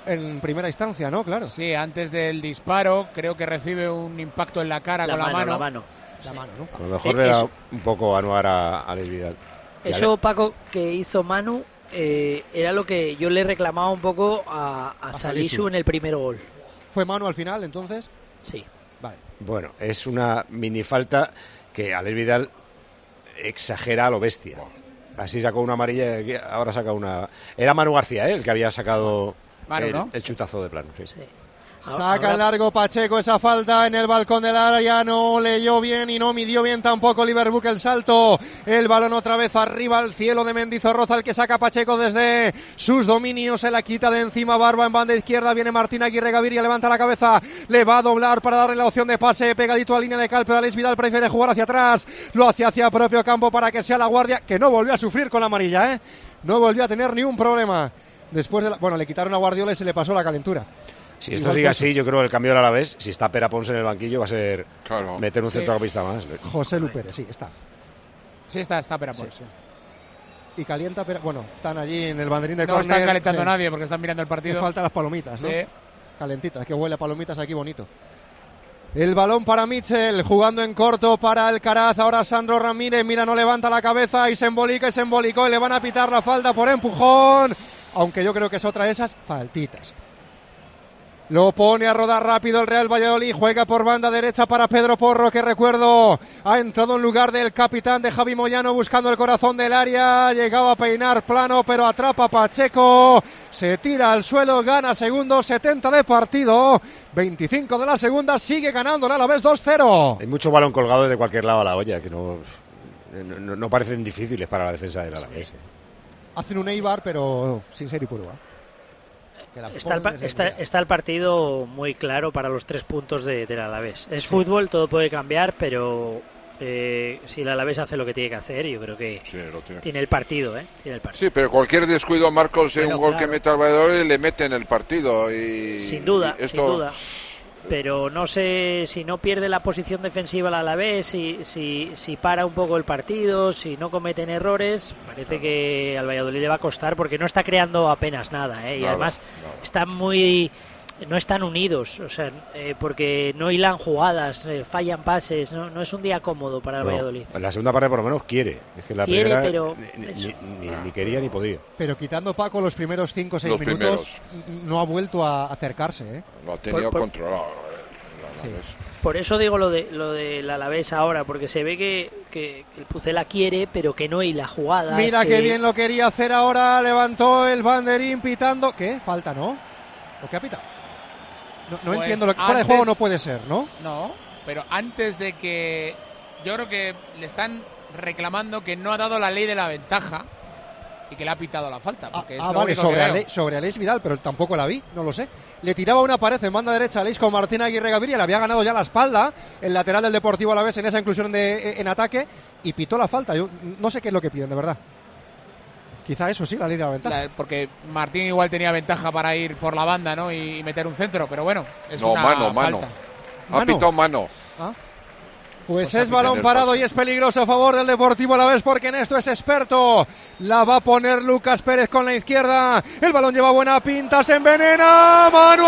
Speaker 2: en primera instancia, ¿no? Claro.
Speaker 5: Sí, antes del disparo creo que recibe un impacto en la cara con la mano.
Speaker 7: La mano,
Speaker 2: ¿no?
Speaker 1: A lo mejor le da un poco Anuar a Alex Vidal.
Speaker 7: Eso, Paco, que hizo Manu, era lo que yo le reclamaba un poco a Salisu en el primer gol.
Speaker 2: ¿Fue Manu al final, entonces?
Speaker 7: Sí.
Speaker 2: Vale.
Speaker 1: Bueno, es una minifalta que Alex Vidal exagera a lo bestia. Así sacó una amarilla y ahora saca una... Era Manu García, el que había sacado el chutazo de plano. Sí.
Speaker 2: Saca en largo Pacheco esa falta en el balcón del área, no leyó bien y no midió bien tampoco Liverpool el salto. El balón otra vez arriba al cielo de Mendizorroza, el que saca Pacheco desde sus dominios, se la quita de encima Barba en banda izquierda, viene Martín Aguirre Gaviria, levanta la cabeza, le va a doblar para darle la opción de pase, pegadito a línea de cal, pero Alex Vidal prefiere jugar hacia atrás, lo hace hacia propio campo para que sea la Guardia, que no volvió a sufrir con la amarilla, no volvió a tener ni un problema. Después de le quitaron a Guardiola y se le pasó la calentura.
Speaker 1: Si esto sigue así, yo creo que el cambio del Alavés, si está Pere Pons en el banquillo, va a ser meter un centrocampista más.
Speaker 2: José Lu Pérez, sí, está.
Speaker 5: Sí, está Pere Pons.
Speaker 2: Sí. Y calienta, bueno, están allí en el banderín de córner.
Speaker 5: No están calentando nadie porque están mirando el partido.
Speaker 2: Le faltan las palomitas, ¿no?
Speaker 5: Sí.
Speaker 2: Calentitas, que huele a palomitas aquí bonito. El balón para Mitchell, jugando en corto para Alcaraz, ahora Sandro Ramírez, mira, no levanta la cabeza y se embolicó y le van a pitar la falta por empujón, aunque yo creo que es otra de esas faltitas. Lo pone a rodar rápido el Real Valladolid, juega por banda derecha para Pedro Porro, que recuerdo ha entrado en lugar del capitán de Javi Moyano buscando el corazón del área, llegaba a peinar plano pero atrapa Pacheco, se tira al suelo, gana segundo, 70 de partido, 25 de la segunda, sigue ganando el Alavés 2-0.
Speaker 1: Hay mucho balón colgado desde cualquier lado a la olla, que no parecen difíciles para la defensa del Alavés.
Speaker 2: Hacen un Eibar pero sin ser Ipurúa.
Speaker 7: Está el partido muy claro para los 3 puntos del Alavés. Es fútbol, todo puede cambiar, pero si el Alavés hace lo que tiene que hacer, yo creo que tiene el partido, tiene el partido.
Speaker 6: Sí, pero cualquier descuido, Marcos, un gol que meta al Valladolid le mete en el partido.
Speaker 7: Sin duda. Pero no sé si no pierde la posición defensiva el Alavés, si para un poco el partido, si no cometen errores, parece que al Valladolid le va a costar porque no está creando apenas nada, y además no están unidos, o sea, porque no hilan jugadas, fallan pases, no es un día cómodo para el Valladolid.
Speaker 1: En la segunda parte por lo menos quiere, es que la primera pero ni quería ni podía.
Speaker 2: Pero quitando Paco los primeros 5 o 6 minutos, no ha vuelto a acercarse.
Speaker 6: Lo ha tenido controlado.
Speaker 2: Sí.
Speaker 7: Por eso digo lo del Alavés ahora, porque se ve que el Pucela quiere, pero que no hila jugadas.
Speaker 2: Mira que bien lo quería hacer ahora, levantó el banderín pitando. ¿Qué? Falta, ¿no? ¿Lo que ha pitado? No entiendo, lo que fuera de juego no puede ser, ¿no?
Speaker 5: No, pero antes de que... Yo creo que le están reclamando que no ha dado la ley de la ventaja y que le ha pitado la falta.
Speaker 2: Vale, sobre Alex Vidal, pero tampoco la vi, no lo sé. Le tiraba una pared en banda derecha a Alex con Martín Aguirre Gaviria, le había ganado ya la espalda el lateral del Deportivo Alavés en esa inclusión en ataque y pitó la falta. Yo no sé qué es lo que piden, de verdad. Quizá eso sí, la ley de la ventaja.
Speaker 5: Porque Martín igual tenía ventaja para ir por la banda, ¿no? Y meter un centro, pero bueno, es una falta.
Speaker 6: Ha pitado mano.
Speaker 2: Pues es balón parado y es peligroso a favor del Deportivo Alavés porque en esto es experto. La va a poner Lucas Pérez con la izquierda. El balón lleva buena pinta, se envenena. ¡Mano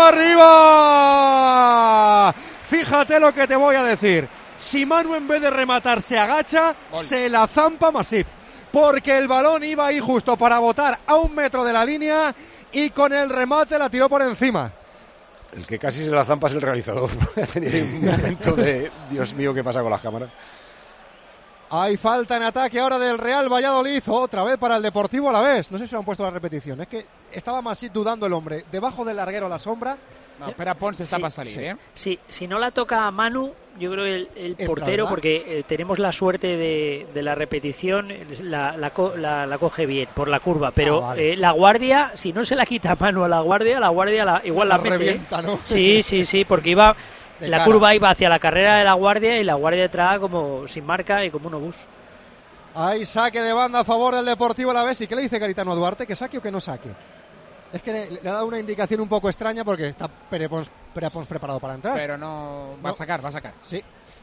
Speaker 2: arriba! Fíjate lo que te voy a decir. Si Manu en vez de rematar se agacha, se la zampa Masip. Porque el balón iba ahí justo para botar a 1 metro de la línea y con el remate la tiró por encima.
Speaker 1: El que casi se la zampa es el realizador. Ha tenido un momento de Dios mío, ¿qué pasa con las cámaras?
Speaker 2: Hay falta en ataque ahora del Real Valladolid, otra vez para el Deportivo Alavés. No sé si se han puesto la repetición, es que estaba Masip dudando el hombre. Debajo del larguero a la sombra.
Speaker 5: No, espera, Pons está para salir,
Speaker 7: Sí, si no la toca a Manu, yo creo que el portero, porque tenemos la suerte de la repetición, la coge bien por la curva, pero vale. La guardia, si no se la quita a Manu a la guardia igual la mete.
Speaker 2: Revienta, ¿no?
Speaker 7: Sí, porque iba la curva iba hacia la carrera de la guardia y la guardia entraba como sin marca y como un obús.
Speaker 2: Hay saque de banda a favor del Deportivo Alavés. ¿Y qué le dice Garitano Duarte? ¿Que saque o que no saque? Es que le ha dado una indicación un poco extraña porque está Pere Pons preparado para entrar.
Speaker 5: Pero no va a sacar.
Speaker 2: Sí.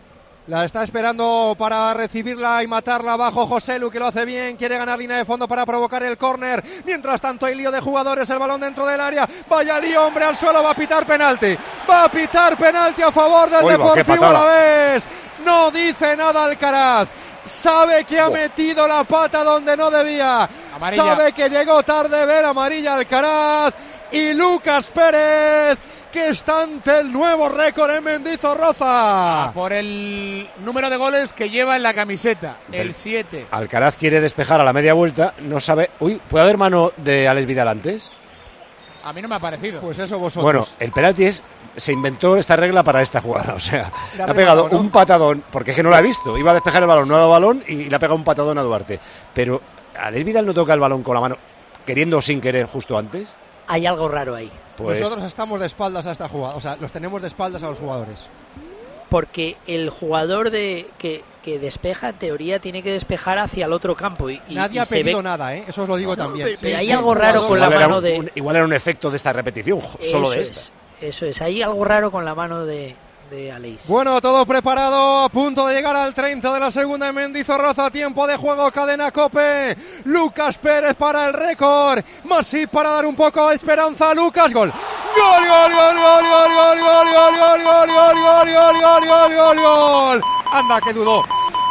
Speaker 2: La está esperando para recibirla y matarla abajo Joselu, que lo hace bien, quiere ganar línea de fondo para provocar el córner. Mientras tanto hay lío de jugadores, el balón dentro del área. Vaya lío, hombre, al suelo, va a pitar penalti. Va a pitar penalti a favor del Deportivo Alavés. No dice nada Alcaraz. Sabe que ha metido la pata donde no debía. Amarilla. Sabe que llegó tarde, ver amarilla Alcaraz. Y Lucas Pérez, que está ante el nuevo récord en Mendizorroza.
Speaker 5: Por el número de goles que lleva en la camiseta, el 7.
Speaker 1: Alcaraz quiere despejar a la media vuelta, no sabe... Uy, ¿puede haber mano de Alex Vidal antes?
Speaker 5: A mí no me ha parecido.
Speaker 2: Pues eso vosotros.
Speaker 1: Bueno, el penalti se inventó esta regla para esta jugada, o sea, le ha pegado un patadón, porque es que no la ha visto, iba a despejar el balón, no ha dado balón y le ha pegado un patadón a Duarte. Pero Alex Vidal no toca el balón con la mano, queriendo o sin querer, justo antes.
Speaker 7: Hay algo raro ahí.
Speaker 2: Pues nosotros estamos de espaldas a esta jugada, o sea, los tenemos de espaldas a los jugadores.
Speaker 7: Porque el jugador que despeja, en teoría, tiene que despejar hacia el otro campo.
Speaker 2: Nadie ha pedido nada, eso os lo digo también.
Speaker 7: Pero hay algo raro con la mano de...
Speaker 1: Igual era un efecto de esta repetición, solo de esta.
Speaker 7: Eso es, hay algo raro con la mano de Aleix.
Speaker 2: Bueno, todo preparado, a punto de llegar al 30 de la segunda en Mendizorroza, tiempo de juego, cadena COPE. Lucas Pérez para el récord, Masip para dar un poco de esperanza a Lucas. Gol. Gol, gol, gol, gol, gol, gol, gol, gol, gol, gol, gol, gol, gol, gol, gol, gol, gol. Anda, que dudó.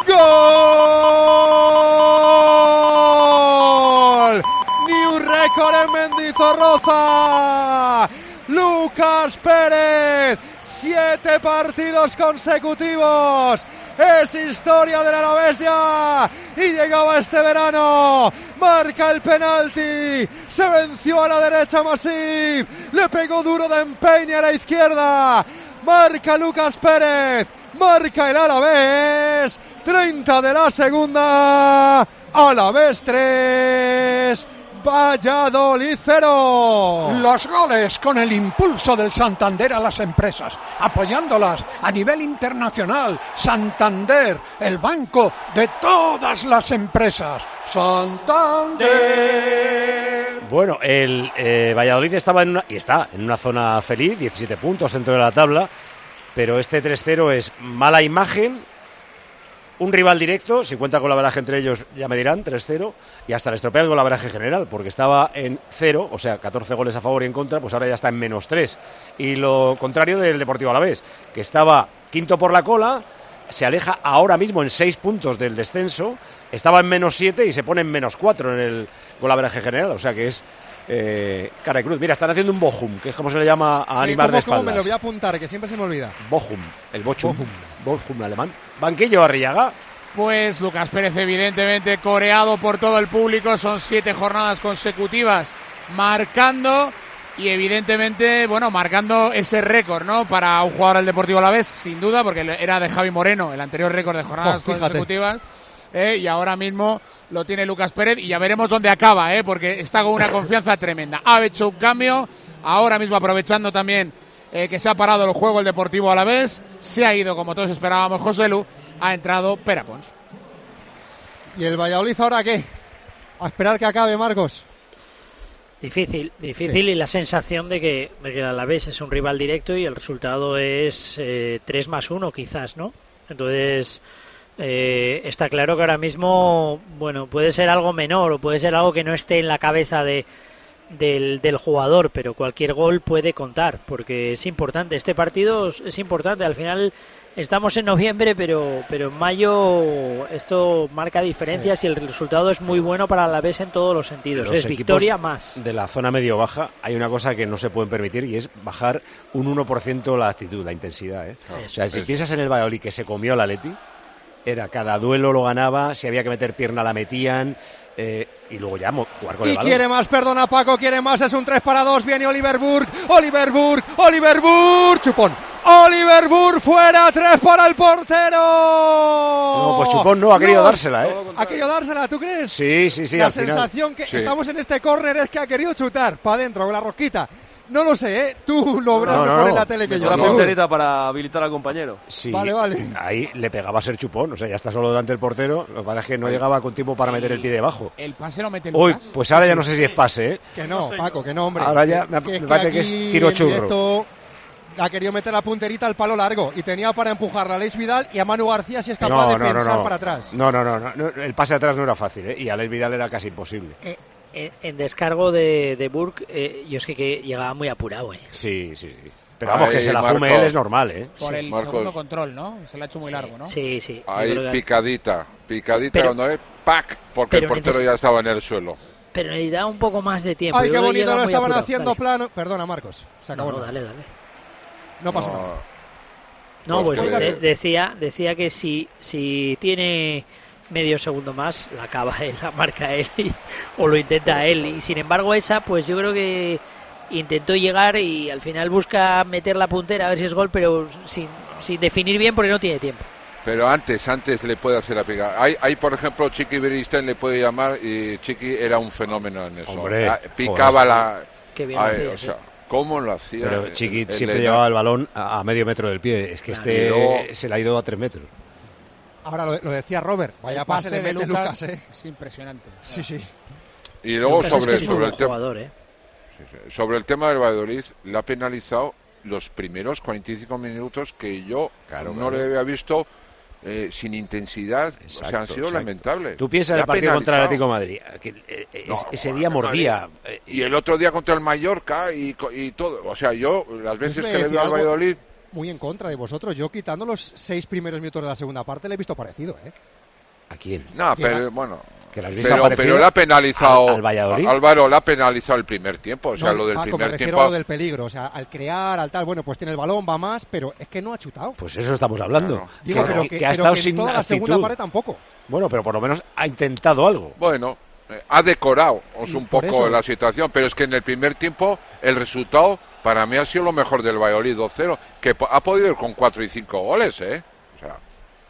Speaker 2: Gol. Ni un récord en Mendizorroza. Lucas Pérez, 7 partidos consecutivos, es historia del Alavés ya, y llegaba este verano, marca el penalti, se venció a la derecha Masip, le pegó duro de empeine a la izquierda, marca Lucas Pérez, marca el Alavés, 30 de la segunda, Alavés 3, Valladolid 0.
Speaker 9: Los goles con el impulso del Santander a las empresas, apoyándolas a nivel internacional. Santander, el banco de todas las empresas. Santander.
Speaker 1: Bueno, el Valladolid estaba está en una zona feliz, 17 puntos dentro de la tabla, pero este 3-0 es mala imagen. Un rival directo, si cuenta con la golaveraje entre ellos ya me dirán, 3-0, y hasta le estropea el golaveraje general, porque estaba en 0, o sea, 14 goles a favor y en contra, pues ahora ya está en -3. Y lo contrario del Deportivo Alavés, que estaba quinto por la cola, se aleja ahora mismo en 6 puntos del descenso, estaba en -7 y se pone en -4 en el golaveraje general, o sea que es cara y cruz. Mira, están haciendo un Bochum, que es como se le llama a animar de espaldas.
Speaker 2: Me lo voy a apuntar, que siempre se me olvida.
Speaker 1: Bochum, el Bochum alemán. Banquillo, Arrillaga.
Speaker 5: Pues Lucas Pérez evidentemente coreado por todo el público, son 7 jornadas consecutivas marcando y evidentemente, bueno, marcando ese récord, ¿no? Para un jugador del Deportivo Alavés, sin duda, porque era de Javi Moreno, el anterior récord de jornadas consecutivas. Y ahora mismo lo tiene Lucas Pérez y ya veremos dónde acaba, porque está con una confianza tremenda. Ha hecho un cambio, ahora mismo aprovechando también que se ha parado el juego el Deportivo Alavés, se ha ido como todos esperábamos Joselu, ha entrado Pere Pons.
Speaker 2: ¿Y el Valladolid ahora qué? A esperar que acabe, Marcos.
Speaker 7: Difícil sí. Y la sensación de que el Alavés es un rival directo y el resultado es 3+1 quizás, ¿no? Entonces... está claro que ahora mismo, bueno, puede ser algo menor o puede ser algo que no esté en la cabeza del jugador, pero cualquier gol puede contar, porque es importante. Este partido es importante. Al final estamos en noviembre, pero en mayo esto marca diferencias y el resultado es muy bueno para el Alavés en todos los sentidos. Es victoria más.
Speaker 1: De la zona medio-baja hay una cosa que no se pueden permitir y es bajar un 1% la actitud, la intensidad. O sea, si piensas en el Valladolid que se comió el Atleti, era cada duelo lo ganaba, si había que meter pierna la metían, y luego ya jugar con el balón.
Speaker 2: Y quiere más, perdona Paco, quiere más, es un 3-2, viene Oliver Burke, chupón, Oliver Burke fuera, 3 para el portero.
Speaker 1: No, pues chupón no, ha querido dársela,
Speaker 2: ¿Ha querido dársela, tú crees?
Speaker 1: Sí,
Speaker 2: la sensación que estamos en este córner es que ha querido chutar para adentro con la rosquita. No lo sé, tú lo verás mejor en la tele que yo.
Speaker 8: La punterita para habilitar al compañero.
Speaker 1: Sí,
Speaker 2: vale.
Speaker 1: Ahí le pegaba a ser chupón, o sea, ya está solo delante del portero, lo que pasa es que no llegaba con tiempo para meter el pie debajo.
Speaker 5: El pase lo mete Lucas.
Speaker 1: Uy, pues ahora ya no sé si es pase,
Speaker 2: Que no, Paco, que no, hombre.
Speaker 1: Ahora ya me parece que es tiro churro.
Speaker 2: ha querido meter la punterita al palo largo y tenía para empujarla a Aleix Vidal y a Manu García si es capaz de pensar para atrás.
Speaker 1: No, el pase atrás no era fácil, y a Aleix Vidal era casi imposible.
Speaker 7: En descargo de Burke, yo es que llegaba muy apurado.
Speaker 1: Sí. Pero vamos, que se la fume él es normal,
Speaker 5: Por el segundo control, ¿no? Se la ha hecho muy largo, ¿no?
Speaker 7: Sí.
Speaker 6: Ahí picadita cuando es ¡pac! Porque el portero ya estaba en el suelo.
Speaker 7: Pero necesitaba un poco más de tiempo.
Speaker 2: ¡Ay, qué bonito lo estaban haciendo plano! Perdona, Marcos. Se acabó.
Speaker 7: No, dale.
Speaker 2: No pasa nada.
Speaker 7: No, pues decía que si tiene medio segundo más, la acaba él, la marca él o lo intenta él. Y sin embargo esa, pues yo creo que intentó llegar y al final busca meter la puntera a ver si es gol, pero sin definir bien porque no tiene tiempo. Pero
Speaker 6: antes le puede hacer la picada. Hay por ejemplo, Chiqui Beristain le puede llamar y Chiqui era un fenómeno en eso.
Speaker 1: Hombre,
Speaker 6: picaba la...
Speaker 7: Qué bien hacía,
Speaker 6: o sea, ¿cómo lo hacía?
Speaker 1: Pero Chiqui siempre llevaba el balón a medio metro del pie. Es que se le ha ido a 3 metros.
Speaker 2: Ahora lo decía Robert. Vaya pase le mete Lucas,
Speaker 5: Es impresionante.
Speaker 2: Sí.
Speaker 6: Y luego sobre el tema...
Speaker 7: jugador,
Speaker 6: Sobre el tema del Valladolid, le ha penalizado los primeros 45 minutos que yo no le había visto sin intensidad.
Speaker 1: Exacto,
Speaker 6: o sea, han sido lamentables.
Speaker 1: Tú piensas en el partido contra el Atlético de Madrid, que ese día mordía.
Speaker 6: Y el otro día contra el Mallorca y todo. O sea, yo las veces que le doy al Valladolid...
Speaker 2: Muy en contra de vosotros. Yo quitando los 6 primeros minutos de la segunda parte le he visto parecido,
Speaker 1: ¿A quién?
Speaker 6: No, pero bueno...
Speaker 1: Pero
Speaker 6: le ha penalizado
Speaker 1: al Valladolid.
Speaker 6: Álvaro le ha penalizado el primer tiempo, o sea, lo del
Speaker 2: Paco,
Speaker 6: primer
Speaker 2: me refiero
Speaker 6: tiempo.
Speaker 2: A lo del peligro, o sea, al crear, al tal, bueno, pues tiene el balón, va más, pero es que no ha chutado.
Speaker 1: Pues eso estamos hablando.
Speaker 6: Claro.
Speaker 2: Digo,
Speaker 1: que ha estado sin
Speaker 2: toda la segunda parte tampoco.
Speaker 1: Bueno, pero por lo menos ha intentado algo.
Speaker 6: Bueno, ha decorado un poco la situación, pero es que en el primer tiempo el resultado para mí ha sido lo mejor del Valladolid 2-0, que ha podido ir con 4 y 5 goles, O sea,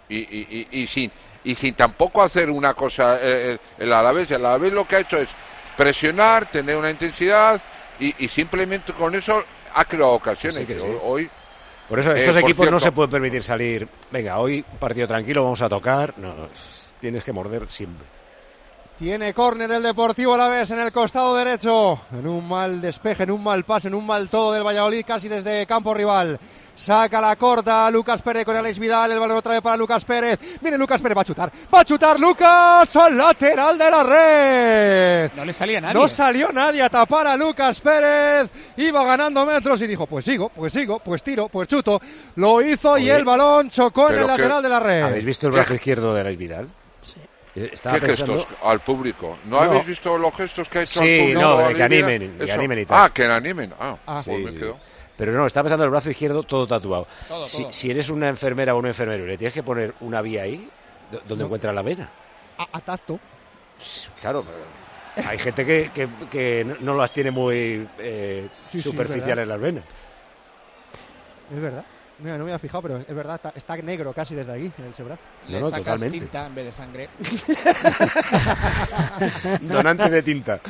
Speaker 6: y sin tampoco hacer una cosa el Alavés lo que ha hecho es presionar, tener una intensidad y simplemente con eso ha creado ocasiones.
Speaker 1: Sí.
Speaker 6: Hoy,
Speaker 1: por eso estos equipos no se pueden permitir salir, venga, hoy partido tranquilo, vamos a tocar, no, tienes que morder siempre.
Speaker 2: Tiene córner el Deportivo Alavés en el costado derecho, en un mal despeje, en un mal pase, en un mal todo del Valladolid, casi desde campo rival. Saca la corta Lucas Pérez con Aleix Vidal, el balón otra vez para Lucas Pérez. Viene Lucas Pérez, va a chutar Lucas al lateral de la red.
Speaker 5: No le salía nadie.
Speaker 2: No salió nadie a tapar a Lucas Pérez. Iba ganando metros y dijo, pues sigo, pues tiro, pues chuto. Lo hizo. Oye, y el balón chocó en el lateral de la red.
Speaker 1: ¿Habéis visto el brazo izquierdo de Aleix Vidal?
Speaker 7: Sí.
Speaker 6: ¿Qué gestos al público? ¿No habéis visto los gestos que ha hecho al
Speaker 1: público?
Speaker 6: Sí,
Speaker 1: no, que animen y tal.
Speaker 6: Que animen.
Speaker 1: Sí. Pero no, está pensando el brazo izquierdo todo tatuado. Todo. Si eres una enfermera o un enfermero y le tienes que poner una vía ahí, ¿dónde encuentra la vena?
Speaker 2: A tacto.
Speaker 1: Claro, hay gente que no las tiene muy superficiales las venas.
Speaker 2: Es verdad. Mira, no me había fijado, pero es verdad, está negro casi desde aquí, en el brazo.
Speaker 5: Le sacas totalmente tinta en vez de sangre.
Speaker 1: Donante de tinta.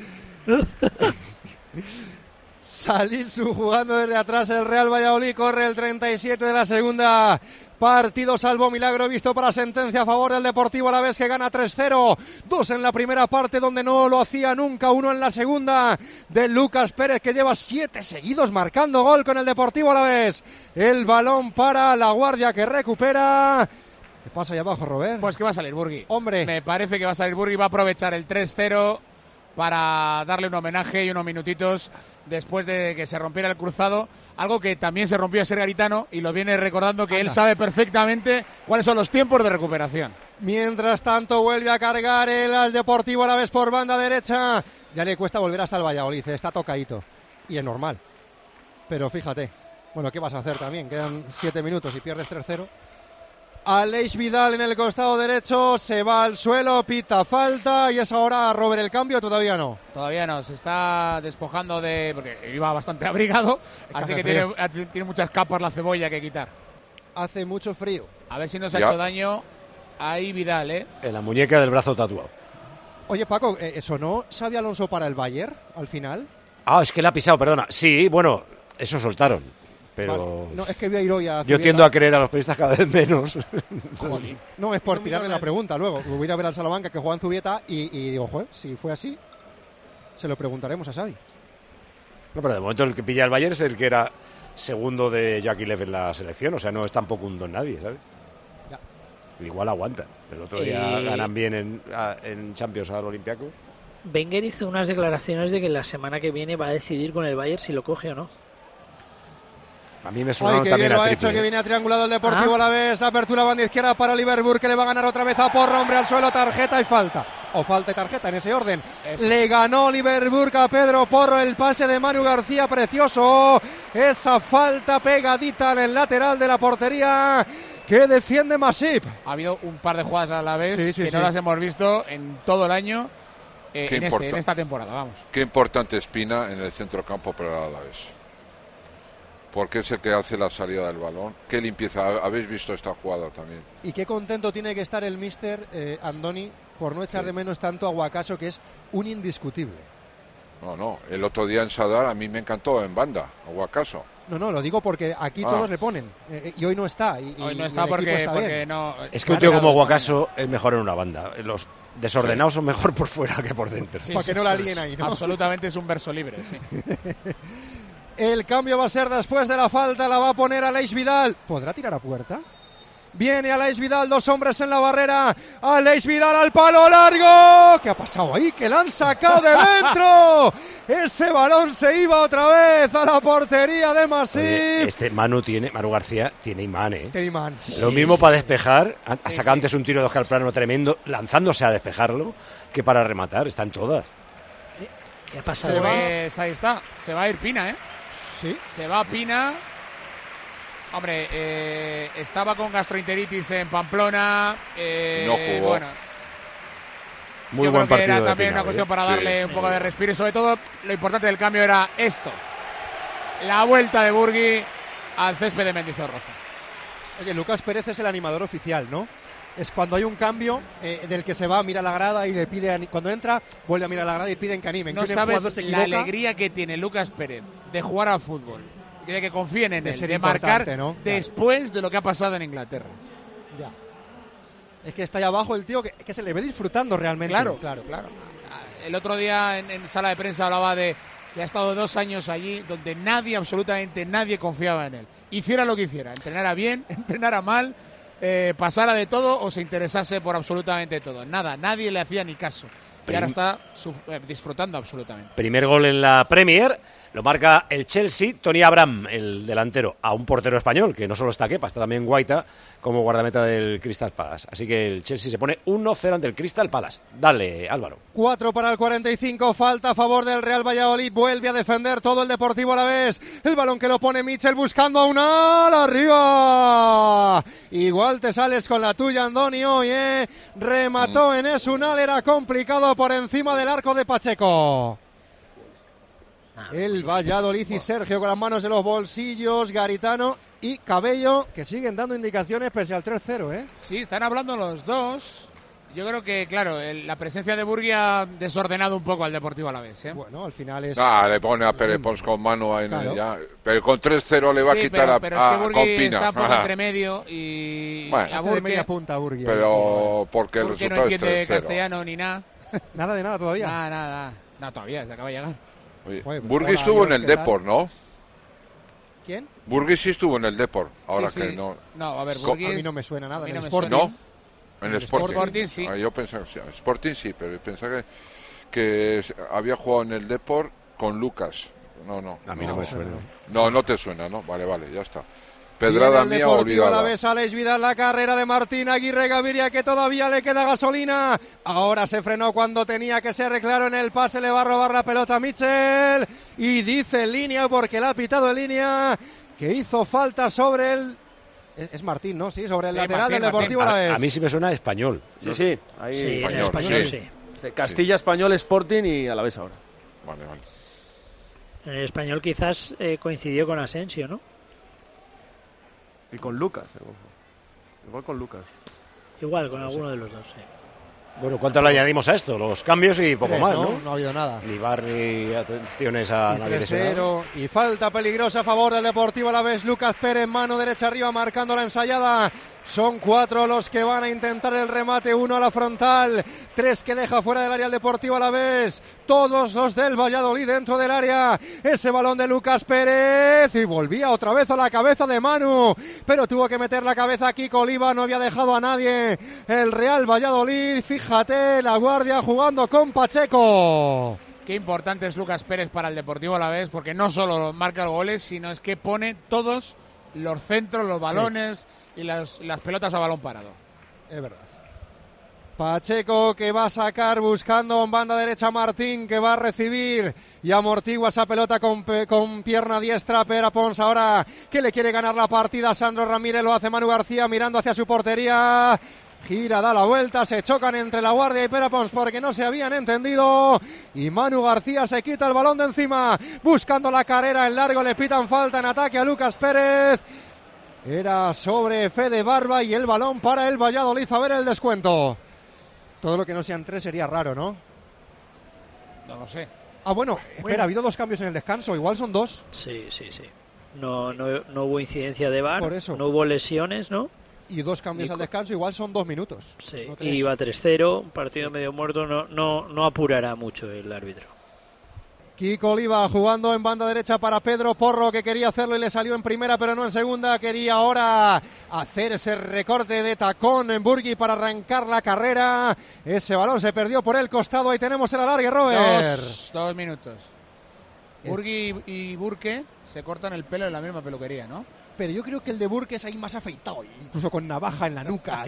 Speaker 2: Salisu jugando desde atrás el Real Valladolid, corre el 37 de la segunda. Partido salvo milagro visto para sentencia a favor del Deportivo Alavés, que gana 3-0. 2 en la primera parte donde no lo hacía nunca, 1 en la segunda de Lucas Pérez, que lleva 7 seguidos marcando gol con el Deportivo Alavés. El balón para La Guardia, que recupera. ¿Qué pasa ahí abajo, Robert?
Speaker 5: Pues que va a salir Burgui.
Speaker 2: Hombre.
Speaker 5: Me parece que va a salir Burgui, va a aprovechar el 3-0 para darle un homenaje y unos minutitos después de que se rompiera el cruzado, algo que también se rompió a Ser Garitano y lo viene recordando, que él sabe perfectamente cuáles son los tiempos de recuperación.
Speaker 2: Mientras tanto vuelve a cargar el Deportivo Alavés por banda derecha. Ya le cuesta volver hasta el Valladolid, está tocadito y es normal, pero fíjate, bueno, ¿qué vas a hacer también? Quedan 7 minutos y pierdes 3-0. Aleix Vidal en el costado derecho, se va al suelo, pita falta y es ahora Robert el cambio, todavía no.
Speaker 5: Todavía no, se está despojando porque iba bastante abrigado, así que tiene muchas capas la cebolla que quitar.
Speaker 2: Hace mucho frío.
Speaker 5: A ver si nos ha hecho daño ahí Vidal,
Speaker 1: En la muñeca del brazo tatuado.
Speaker 2: Oye, Paco, ¿sonó Xabi Alonso para el Bayern al final?
Speaker 1: Es que la ha pisado, perdona. Sí, bueno, eso soltaron. Pero
Speaker 2: vale. No, es que voy a ir hoy a Zubieta.
Speaker 1: Yo tiendo a creer a los periodistas cada vez menos.
Speaker 2: No, es por tirarle la pregunta luego. Voy a ir a ver al Salamanca, que juega en Zubieta, y digo, joder, si fue así, se lo preguntaremos a Xavi.
Speaker 1: No, pero de momento el que pilla el Bayern es el que era segundo de Jackie Lev en la selección, o sea, no es tampoco un don nadie, ¿sabes? Ya. Igual aguantan. El otro día ganan bien en Champions al Olympiacos.
Speaker 7: Wenger hizo unas declaraciones de que la semana que viene va a decidir con el Bayern si lo coge o no.
Speaker 1: A mí me suena también
Speaker 2: lo
Speaker 1: a
Speaker 2: ha
Speaker 1: triple.
Speaker 2: hecho, que viene atriangulado el Deportivo Alavés. Apertura banda izquierda para Liverpool, que le va a ganar otra vez a Porro. Hombre al suelo, tarjeta y falta. O falta y tarjeta, en ese orden. Eso. Le ganó Liverpool a Pedro Porro. El pase de Manu García, precioso. Esa falta pegadita en el lateral de la portería que defiende Masip.
Speaker 5: Ha habido un par de jugadas a la vez no las hemos visto en todo el año. En esta temporada, vamos.
Speaker 6: Qué importante es Pina en el centrocampo para el Alavés. Porque es el que hace la salida del balón. Qué limpieza. Habéis visto esta jugada también.
Speaker 2: Y qué contento tiene que estar el míster Andoni por no echar de menos tanto a Guacaso, que es un indiscutible.
Speaker 6: No. El otro día en Sadar a mí me encantó en banda, a Guacaso.
Speaker 2: No, lo digo porque aquí todos le ponen. Y hoy no está.
Speaker 5: Hoy no está porque no.
Speaker 1: Es que un tío como Guacaso es mejor en una banda. Los desordenados son mejor por fuera que por dentro.
Speaker 2: Para que no la líen ahí, ¿no?
Speaker 5: Absolutamente es un verso libre, sí.
Speaker 2: El cambio va a ser después de la falta, la va a poner Aleix Vidal. ¿Podrá tirar a puerta? Viene Aleix Vidal, 2 hombres en la barrera. Aleix Vidal al palo largo. ¿Qué ha pasado ahí? Que la han sacado de dentro. Ese balón se iba otra vez a la portería de Masip.
Speaker 1: Oye, Manu García tiene imán, ¿eh?
Speaker 2: Tiene imán, sí.
Speaker 1: Lo mismo para despejar. Ha sacado antes un tiro de Oscar Plano tremendo, lanzándose a despejarlo, que para rematar. Están todas.
Speaker 7: ¿Qué ha pasado?
Speaker 5: Pues ahí está. Se va a ir Pina, ¿eh?
Speaker 2: Sí.
Speaker 5: Se va Pina. Hombre, estaba con gastroenteritis en Pamplona.
Speaker 6: No jugó.
Speaker 5: Bueno,
Speaker 1: muy
Speaker 5: yo
Speaker 1: buen
Speaker 5: creo que
Speaker 1: partido
Speaker 5: era también
Speaker 1: Pina,
Speaker 5: una cuestión para darle un poco de respiro. Y sobre todo, lo importante del cambio era esto: la vuelta de Burgui al césped de Mendizorroza.
Speaker 2: Oye, Lucas Pérez es el animador oficial, ¿no? Es cuando hay un cambio del que se va, mira la grada y le pide, cuando entra, vuelve a mirar la grada y piden que animen.
Speaker 5: No sabes la alegría que tiene Lucas Pérez de jugar al fútbol, de que confíen en él, de marcar, ¿no? Después de lo que ha pasado en Inglaterra.
Speaker 2: Ya. Es que está ahí abajo el tío que se le ve disfrutando realmente.
Speaker 5: Claro. El otro día en sala de prensa hablaba de que ha estado 2 años allí donde absolutamente nadie confiaba en él. Hiciera lo que hiciera, entrenara bien, entrenara mal, pasara de todo o se interesase por absolutamente todo. Nadie le hacía ni caso. Y ahora está disfrutando absolutamente.
Speaker 1: Primer gol en la Premier, lo marca el Chelsea, Tony Abraham, el delantero, a un portero español, que no solo está Kepa, está también Guaita, como guardameta del Crystal Palace. Así que el Chelsea se pone 1-0 ante el Crystal Palace. Dale, Álvaro.
Speaker 2: 4 para el 45, falta a favor del Real Valladolid, vuelve a defender todo el Deportivo Alavés. El balón que lo pone Michel buscando a un ala arriba. Igual te sales con la tuya, Andoni, hoy, remató en Esunal, era complicado por encima del arco de Pacheco. El Valladolid y Sergio con las manos en los bolsillos, Garitano y Cabello, que siguen dando indicaciones pese al 3-0, ¿eh?
Speaker 5: Sí, están hablando los dos. Yo creo que, claro, la presencia de Burgui ha desordenado un poco al Deportivo Alavés, ¿eh?
Speaker 2: Bueno, al final es...
Speaker 6: le pone a Pérez Pons con mano ahí, claro. Ya, pero con 3-0 le va a quitar
Speaker 5: pero es que Burgui
Speaker 6: Pina.
Speaker 5: Está un poco entre medio y...
Speaker 2: Bueno, hace de media punta Burgui.
Speaker 6: Pero porque el resultado
Speaker 5: no entiende
Speaker 6: es 3-0.
Speaker 5: castellano ni nada.
Speaker 2: Nada de nada todavía.
Speaker 5: Nada. No, todavía, se acaba de llegar.
Speaker 6: Oye, Burgui estuvo en el Depor, ¿no?
Speaker 2: ¿Quién?
Speaker 6: Burgui sí estuvo en el Depor, ahora sí. Que no...
Speaker 5: No, a ver, Burgui...
Speaker 2: A mí no me suena nada.
Speaker 5: En el
Speaker 2: Sporting.
Speaker 6: ¿No? En el
Speaker 5: Sporting sí.
Speaker 6: Yo pensaba que sí. Sporting sí, pero pensaba que había jugado en el Depor con Lucas. No.
Speaker 1: A mí no me suena.
Speaker 6: No te suena, ¿no? Vale, ya está. Pedrada mía olvidada.
Speaker 2: A la vez Aleix Vidal, la carrera de Martín Aguirre Gaviria, que todavía le queda gasolina. Ahora se frenó cuando tenía que ser claro en el pase, le va a robar la pelota a Michel. Y dice en línea, porque le ha pitado en línea, que hizo falta sobre el... Es Martín, ¿no? Sí, sobre el lateral del Deportivo Alavés.
Speaker 1: A mí sí me suena español.
Speaker 8: Sí. Ahí
Speaker 7: sí,
Speaker 8: español, sí. Castilla, Español, Sporting y Alavés ahora.
Speaker 6: Vale.
Speaker 7: En el español quizás coincidió con Asensio, ¿no?
Speaker 8: Y con Lucas. Igual con Lucas.
Speaker 7: Igual, con alguno de los dos, sí.
Speaker 1: Bueno, ¿cuánto le añadimos a esto? Los cambios y poco más, ¿no?
Speaker 2: No ha habido nada.
Speaker 1: Ni bar ni atenciones a nadie lesionado.
Speaker 2: Y falta peligrosa a favor del Deportivo Alavés. Lucas Pérez, mano derecha arriba, marcando la ensayada Son 4 los que van a intentar el remate, 1 a la frontal, 3 que deja fuera del área el Deportivo Alavés, todos los del Valladolid dentro del área. Ese balón de Lucas Pérez y volvía otra vez a la cabeza de Manu, pero tuvo que meter la cabeza a Kiko Oliva, no había dejado a nadie el Real Valladolid. Fíjate, la Guardia jugando con Pacheco.
Speaker 5: Qué importante es Lucas Pérez para el Deportivo Alavés, porque no solo marca los goles, sino es que pone todos los centros, los balones y las pelotas a balón parado.
Speaker 2: Es verdad. Pacheco que va a sacar buscando en banda derecha Martín, que va a recibir y amortigua esa pelota con pierna diestra. Pere Pons ahora que le quiere ganar la partida. Sandro Ramírez, lo hace Manu García mirando hacia su portería. Gira, da la vuelta, se chocan entre la Guardia y Pere Pons porque no se habían entendido. Y Manu García se quita el balón de encima, buscando la carrera en largo, le pitan falta en ataque a Lucas Pérez. Era sobre Fede Barba y el balón para el Valladolid. A ver el descuento. Todo lo que no sean 3 sería raro, ¿no?
Speaker 5: No lo sé.
Speaker 2: Bueno, espera, ha habido 2 cambios en el descanso, igual son 2.
Speaker 7: Sí. No hubo incidencia de VAR,
Speaker 2: por eso.
Speaker 7: No hubo lesiones, ¿no?
Speaker 2: Y 2 cambios al descanso, igual son 2 minutos.
Speaker 7: Sí,
Speaker 2: no
Speaker 7: y iba 3-0, partido medio muerto, no apurará mucho el árbitro.
Speaker 2: Kiko Oliva jugando en banda derecha para Pedro Porro, que quería hacerlo y le salió en primera pero no en segunda. Quería ahora hacer ese recorte de tacón en Burgui para arrancar la carrera. Ese balón se perdió por el costado. Ahí tenemos el alargue, Robert.
Speaker 5: 2 minutos. Burgui y Burke se cortan el pelo en la misma peluquería, ¿no?
Speaker 2: Pero yo creo que el de Burke es ahí más afeitado, incluso con navaja en la nuca.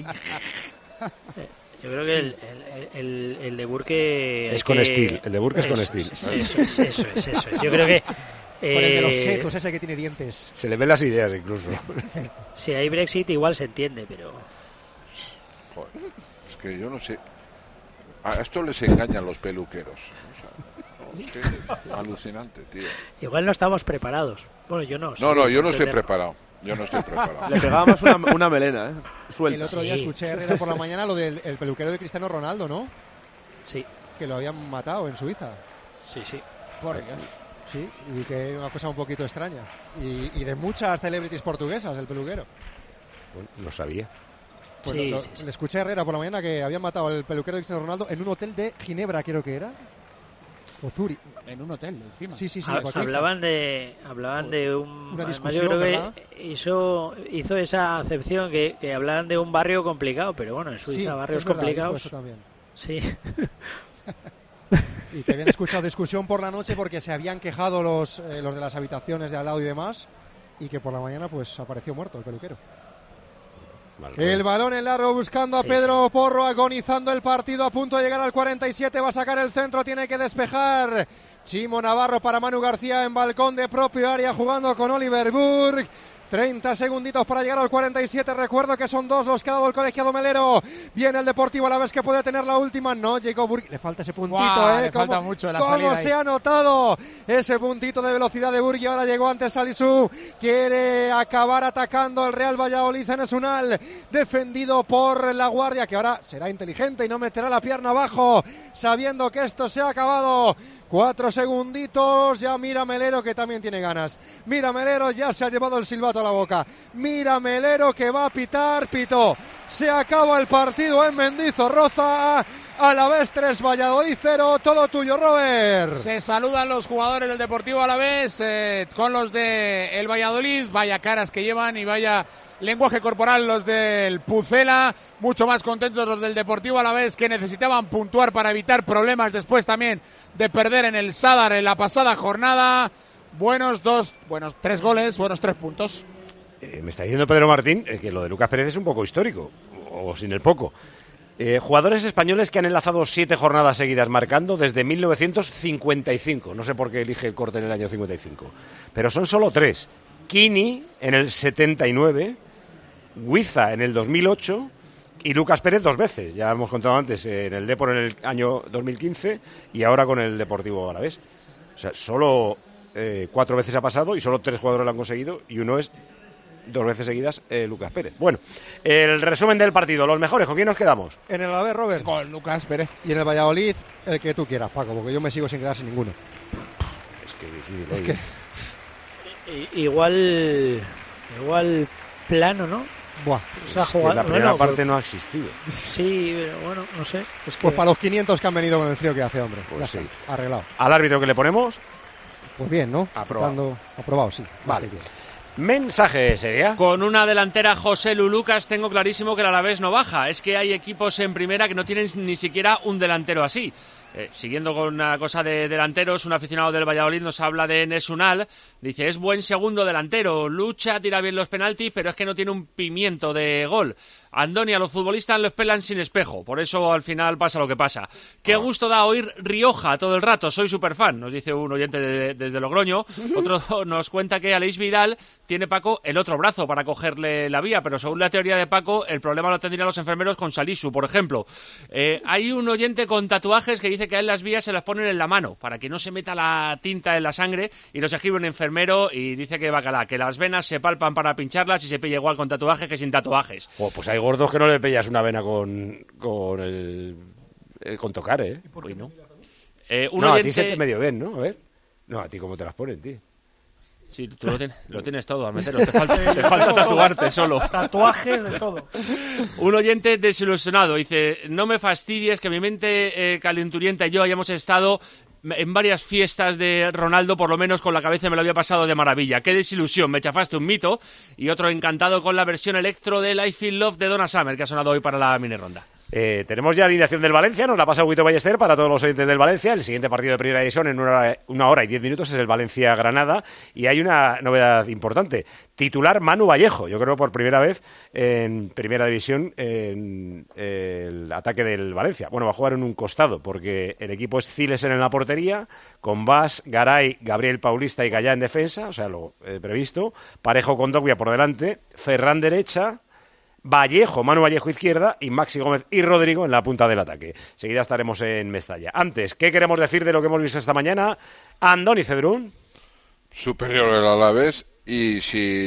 Speaker 7: Yo creo que el de Burke
Speaker 1: es con estilo. El de Burke es con estilo.
Speaker 7: Eso es. Yo creo que
Speaker 2: con el de los secos, ese que tiene dientes.
Speaker 1: Se le ven las ideas incluso.
Speaker 7: Si hay Brexit igual se entiende, pero...
Speaker 6: Joder, es que yo no sé. A esto les engañan los peluqueros. O sea, es que alucinante, tío.
Speaker 7: Igual no estamos preparados. Bueno, yo no.
Speaker 6: No, yo no estoy preparado. Le
Speaker 8: pegábamos una melena, suelta.
Speaker 2: El otro día escuché a Herrera por la mañana lo del peluquero de Cristiano Ronaldo, ¿no?
Speaker 7: Sí.
Speaker 2: Que lo habían matado en Suiza.
Speaker 7: Sí.
Speaker 2: Por Dios. Sí, y que es una cosa un poquito extraña. Y de muchas celebrities portuguesas, el peluquero.
Speaker 1: Bueno, no sabía.
Speaker 2: Pues le escuché a Herrera por la mañana que habían matado al peluquero de Cristiano Ronaldo en un hotel de Ginebra, creo que era. O Zurich.
Speaker 5: En un hotel, encima.
Speaker 2: Sí.
Speaker 7: Hablaban de un...
Speaker 2: Una discusión,
Speaker 7: yo creo
Speaker 2: ¿verdad?
Speaker 7: que hizo esa acepción que hablaban de un barrio complicado, pero bueno, en Suiza barrios complicados...
Speaker 2: Eso también.
Speaker 7: Sí.
Speaker 2: Y que habían escuchado discusión por la noche porque se habían quejado los de las habitaciones de al lado y demás, y que por la mañana pues apareció muerto el peluquero. Vale. El balón en largo buscando a Pedro Porro, agonizando el partido, a punto de llegar al 47, va a sacar el centro, tiene que despejar Chimo Navarro para Manu García en balcón de propio área jugando con Oliver Burke. 30 segunditos para llegar al 47. Recuerdo que son 2 los que ha dado el colegiado Melero. Viene el Deportivo Alavés que puede tener la última. No llegó Burgui. Le falta ese puntito,
Speaker 5: Le falta mucho la salida.
Speaker 2: ¿Cómo se ha notado ese puntito de velocidad de Burgui? Ahora llegó antes Salisu. Quiere acabar atacando el Real Valladolid en Esunal. Defendido por la Guardia, que ahora será inteligente y no meterá la pierna abajo, sabiendo que esto se ha acabado. 4 segunditos, ya mira Melero que también tiene ganas. Mira Melero, ya se ha llevado el silbato a la boca. Mira Melero que va a pitar, pitó. Se acaba el partido en Mendizorroza. Alavés 3, Valladolid 0, todo tuyo, Robert.
Speaker 5: Se saludan los jugadores del Deportivo Alavés con los de el Valladolid. Vaya caras que llevan y vaya lenguaje corporal los del Pucela. Mucho más contentos los del Deportivo Alavés, que necesitaban puntuar para evitar problemas después también de perder en el Sadar en la pasada jornada. Buenos 3 goles, buenos 3 puntos.
Speaker 1: Me está diciendo Pedro Martín que lo de Lucas Pérez es un poco histórico, o sin el poco. Jugadores españoles que han enlazado 7 jornadas seguidas marcando desde 1955. No sé por qué elige el corte en el año 55. Pero son solo 3. Kini en el 79, Huiza en el 2008 y Lucas Pérez 2 veces. Ya hemos contado antes en el Depor en el año 2015 y ahora con el Deportivo Alavés. O sea, solo 4 veces ha pasado y solo 3 jugadores lo han conseguido y uno es 2 veces seguidas Lucas Pérez. Bueno, el resumen del partido, los mejores, ¿con quién nos quedamos?
Speaker 2: En el Alavés, Robert.
Speaker 5: Con Lucas Pérez.
Speaker 2: Y en el Valladolid, el que tú quieras, Paco, porque yo me sigo sin quedar sin ninguno.
Speaker 1: Es que difícil, oye.
Speaker 7: Igual plano, ¿no?
Speaker 2: Buah.
Speaker 1: La primera parte no ha existido.
Speaker 7: Sí, pero bueno, no sé. Es que...
Speaker 2: Pues para los 500 que han venido con el frío que hace, hombre.
Speaker 1: Pues sí.
Speaker 2: Arreglado.
Speaker 1: ¿Al árbitro que le ponemos?
Speaker 2: Pues bien, ¿no? Aprobado, sí.
Speaker 1: Vale. Mensaje, sería.
Speaker 10: Con una delantera José Lu Lucas tengo clarísimo que el Alavés no baja. Es que hay equipos en primera que no tienen ni siquiera un delantero así. Siguiendo con una cosa de delanteros, un aficionado del Valladolid nos habla de Enes Unal. Dice, es buen segundo delantero, lucha, tira bien los penaltis, pero es que no tiene un pimiento de gol. Andoni, a los futbolistas los pelan sin espejo, por eso al final pasa lo que pasa. Qué gusto da oír Rioja todo el rato, soy superfan, nos dice un oyente desde Logroño. Otro nos cuenta que Aleix Vidal tiene, Paco, el otro brazo para cogerle la vía, pero según la teoría de Paco, el problema lo tendrían los enfermeros con Salisu, por ejemplo. Hay un oyente con tatuajes que dice que a él las vías se las ponen en la mano, para que no se meta la tinta en la sangre, y los escribe un enfermero y dice que bacalá, que las venas se palpan para pincharlas y se pilla igual con tatuajes que sin tatuajes.
Speaker 1: Pues hay gordos que no le pillas una vena con tocar, ¿eh?
Speaker 10: Uy, no.
Speaker 1: No, oyente... a ti se te medio bien, ¿no? A ver. No, a ti cómo te las ponen, tío.
Speaker 10: Sí, tú lo tienes todo, Almecero. Te falta tatuarte solo.
Speaker 11: Tatuajes de todo.
Speaker 10: Un oyente desilusionado dice, no me fastidies que mi mente calenturienta y yo hayamos estado en varias fiestas de Ronaldo, por lo menos con la cabeza me lo había pasado de maravilla. Qué desilusión, me chafaste un mito. Y otro encantado con la versión electro de I Feel Love de Donna Summer, que ha sonado hoy para la mini ronda.
Speaker 1: Tenemos ya alineación del Valencia, nos la pasa Huguito Ballester para todos los oyentes del Valencia. El siguiente partido de primera división en 1 hora y 10 minutos es el Valencia-Granada, y hay una novedad importante. Titular Manu Vallejo, yo creo por primera vez en primera división en el ataque del Valencia. Bueno, va a jugar en un costado porque el equipo es Cilesen en la portería, con Bas, Garay, Gabriel Paulista y Gallá en defensa, o sea, lo previsto. Parejo con Dogbia por delante, Ferran derecha, Vallejo, Manu Vallejo izquierda y Maxi Gómez y Rodrigo en la punta del ataque. Seguida estaremos en Mestalla. Antes, ¿qué queremos decir de lo que hemos visto esta mañana? Andoni Cedrún.
Speaker 6: Superior al Alavés y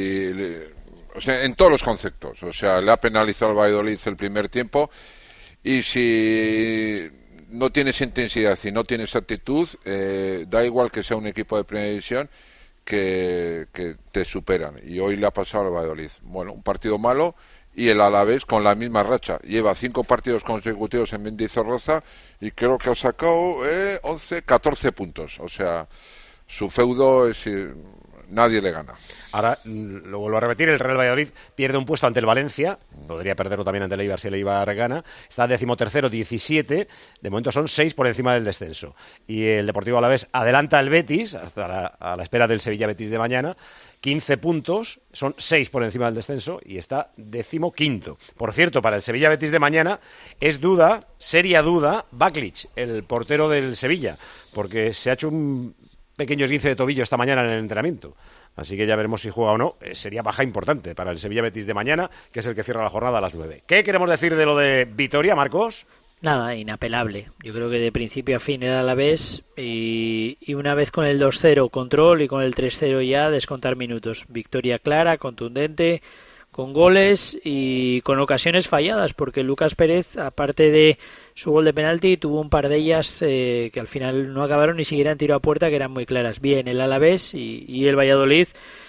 Speaker 6: o sea, en todos los conceptos. O sea, le ha penalizado al Valladolid el primer tiempo y si no tienes intensidad y no tienes actitud, da igual que sea un equipo de primera división que te superan. Y hoy le ha pasado al Valladolid. Bueno, un partido malo. Y el Alavés con la misma racha. Lleva 5 partidos consecutivos en Mendizorroza y creo que ha sacado 14 puntos. O sea, su feudo es... nadie le gana.
Speaker 1: Ahora, lo vuelvo a repetir, el Real Valladolid pierde un puesto ante el Valencia, podría perderlo también ante el Eibar si el Eibar gana, está 13º, 17, de momento son 6 por encima del descenso. Y el Deportivo Alavés adelanta al Betis, a la espera del Sevilla-Betis de mañana, 15 puntos, son 6 por encima del descenso y está 15º. Por cierto, para el Sevilla-Betis de mañana es duda, seria duda, Baklic, el portero del Sevilla, porque se ha hecho un pequeño esguince de tobillo esta mañana en el entrenamiento. Así que ya veremos si juega o no. Sería baja importante para el Sevilla-Betis de mañana, que es el que cierra la jornada a las 9. ¿Qué queremos decir de lo de Vitoria, Marcos?
Speaker 7: Nada, inapelable. Yo creo que de principio a fin era a la vez y una vez con el 2-0 control y con el 3-0 ya descontar minutos. Victoria clara, contundente, con goles y con ocasiones falladas, porque Lucas Pérez, aparte de su gol de penalti, tuvo un par de ellas que al final no acabaron ni siquiera en tiro a puerta, que eran muy claras. Bien, el Alavés y el Valladolid,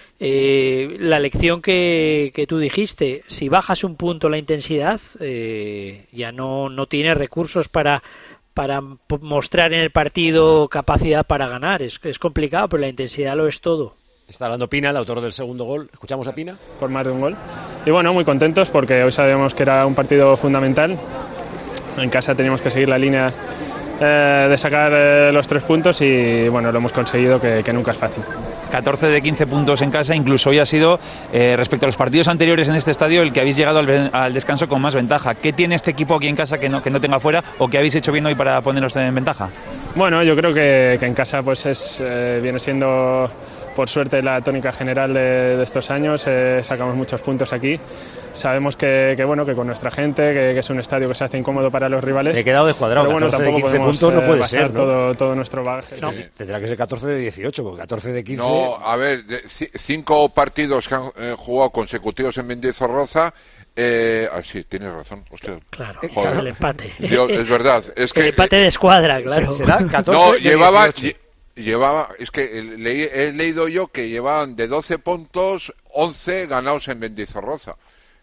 Speaker 7: la lección que tú dijiste, si bajas un punto la intensidad, ya no tienes recursos para mostrar en el partido capacidad para ganar. Es complicado, pero la intensidad lo es todo.
Speaker 1: Está hablando Pina, el autor del segundo gol. ¿Escuchamos a Pina?
Speaker 12: Por más de un gol. Y bueno, muy contentos porque hoy sabíamos que era un partido fundamental. En casa teníamos que seguir la línea de sacar los 3 puntos y bueno, lo hemos conseguido, que nunca es fácil.
Speaker 13: 14 de 15 puntos en casa, incluso hoy ha sido, respecto a los partidos anteriores en este estadio, el que habéis llegado al descanso con más ventaja. ¿Qué tiene este equipo aquí en casa que no tenga fuera o que habéis hecho bien hoy para ponernos en ventaja?
Speaker 12: Bueno, yo creo que en casa pues viene siendo, por suerte, la tónica general de estos años. Sacamos muchos puntos aquí. Sabemos que con nuestra gente, que es un estadio que se hace incómodo para los rivales.
Speaker 1: Me he quedado descuadrado.
Speaker 12: Pero bueno,
Speaker 1: 14
Speaker 12: tampoco
Speaker 1: de 15 puntos no puede ser, ¿no?
Speaker 12: todo nuestro bagaje.
Speaker 1: No. Tendrá que ser 14 de 18, porque 14 de 15...
Speaker 6: No, a ver, 5 partidos que han jugado consecutivos en Mendizorroza. Sí, tienes razón. Hostia,
Speaker 7: claro, el empate.
Speaker 6: Es verdad. Es que,
Speaker 7: el empate de escuadra, claro.
Speaker 1: ¿Será 14
Speaker 6: no,
Speaker 1: de 18?
Speaker 6: Llevaba, es que he leído yo que llevaban de 12 puntos, 11 ganados en Mendizorroza.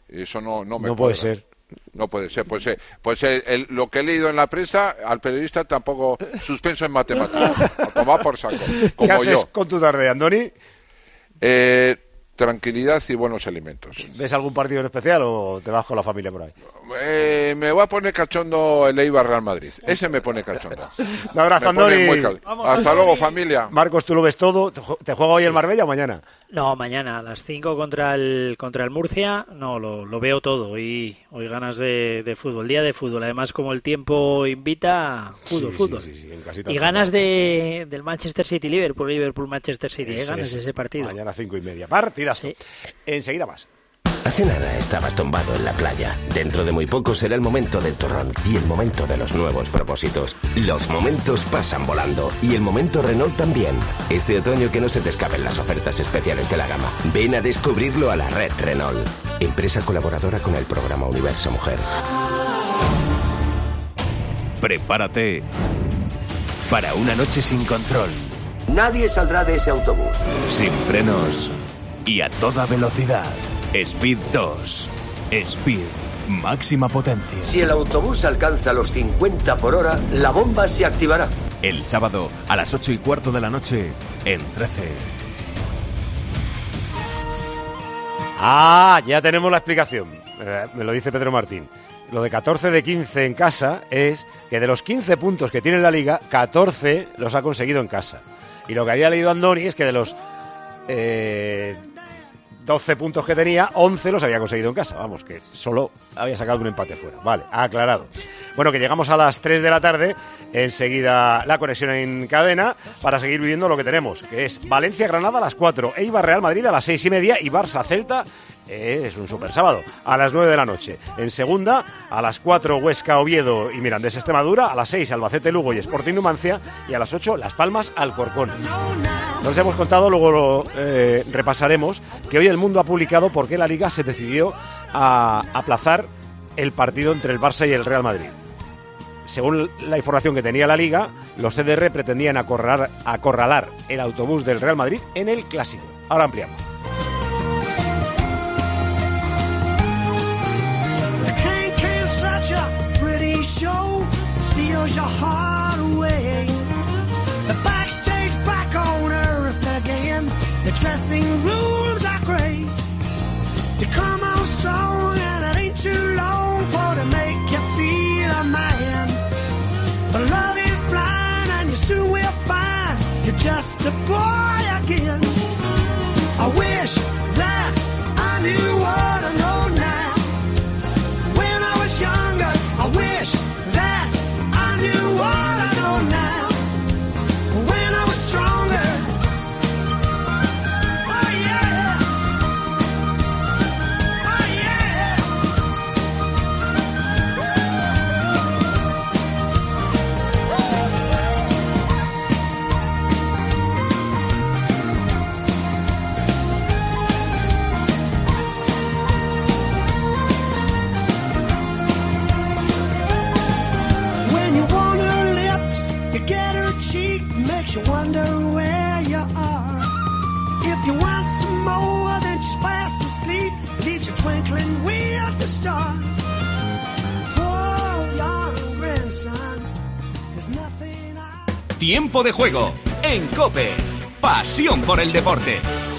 Speaker 6: Eso no me
Speaker 1: puede ser.
Speaker 6: No puede ser. Pues lo que he leído en la prensa, al periodista tampoco suspenso en matemáticas. A tomar por saco. Como
Speaker 1: ¿Qué haces
Speaker 6: yo.
Speaker 1: con tu tarde, Andoni?
Speaker 6: Tranquilidad y buenos alimentos.
Speaker 1: ¿Ves algún partido en especial o te vas con la familia por ahí?
Speaker 6: Me va a poner cachondo el Eibar Real Madrid. Ese me pone cachondo.
Speaker 1: Un abrazo, Andoni.
Speaker 6: Hasta luego, familia.
Speaker 1: Marcos, ¿tú lo ves todo? ¿Te juega hoy el Marbella o mañana?
Speaker 7: No, mañana a las 5 contra el Murcia. No, lo veo todo. Hoy ganas de fútbol, día de fútbol. Además, como el tiempo invita, fútbol.
Speaker 1: Sí,
Speaker 7: y ganas del Manchester City-Liverpool, Manchester City. Ganas de ese partido.
Speaker 1: Mañana 5:30. Partidazo. Sí. Enseguida más.
Speaker 11: Hace nada estabas tumbado en la playa. Dentro de muy poco será el momento del turrón y el momento de los nuevos propósitos. Los momentos pasan volando y el momento Renault también. Este otoño que no se te escapen las ofertas especiales de la gama. Ven a descubrirlo a la red Renault. Empresa colaboradora con el programa Universo Mujer.
Speaker 14: Prepárate para una noche sin control.
Speaker 15: Nadie saldrá de ese autobús.
Speaker 14: Sin frenos y a toda velocidad. Speed 2. Speed. Máxima potencia.
Speaker 15: Si el autobús alcanza los 50 por hora, la bomba se activará.
Speaker 14: El sábado a las 8:15 de la noche en 13.
Speaker 1: Ya tenemos la explicación. Me lo dice Pedro Martín. Lo de 14 de 15 en casa es que de los 15 puntos que tiene la Liga, 14 los ha conseguido en casa. Y lo que había leído Andoni es que de los 12 puntos que tenía, 11 los había conseguido en casa. Vamos, que solo había sacado un empate fuera. Vale, aclarado. Bueno, que llegamos a las 3 de la tarde. Enseguida la conexión en cadena para seguir viviendo lo que tenemos, que es Valencia-Granada a las 4, Eibar Real Madrid a las 6:30 y Barça-Celta. Es un super sábado, a las 9 de la noche. En segunda, a las 4, Huesca, Oviedo y Mirandés, Extremadura. A las 6, Albacete, Lugo y Sporting Numancia. Y a las 8, Las Palmas, Alcorcón. Nos hemos contado, luego lo repasaremos, que hoy El Mundo ha publicado por qué la Liga se decidió a aplazar el partido entre el Barça y el Real Madrid. Según la información que tenía la Liga, los CDR pretendían acorralar el autobús del Real Madrid en el Clásico. Ahora ampliamos.
Speaker 16: Show steals your heart away. The backstage back on earth again. The dressing rooms are great. You come on strong and it ain't too long for to make you feel a man. But love is blind and you soon will find you're just a boy again. I wish that I knew what I know now. When I was younger, I wish that I knew what I know now. When I was stronger. Oh yeah. Oh yeah. When you want her lips, you get her cheek, makes you wonder where you are. If you want some more, then she's fast asleep, leaves you twinkling with the stars. Oh, young grandson, there's nothing I...
Speaker 14: Tiempo de juego en COPE. Pasión por el deporte.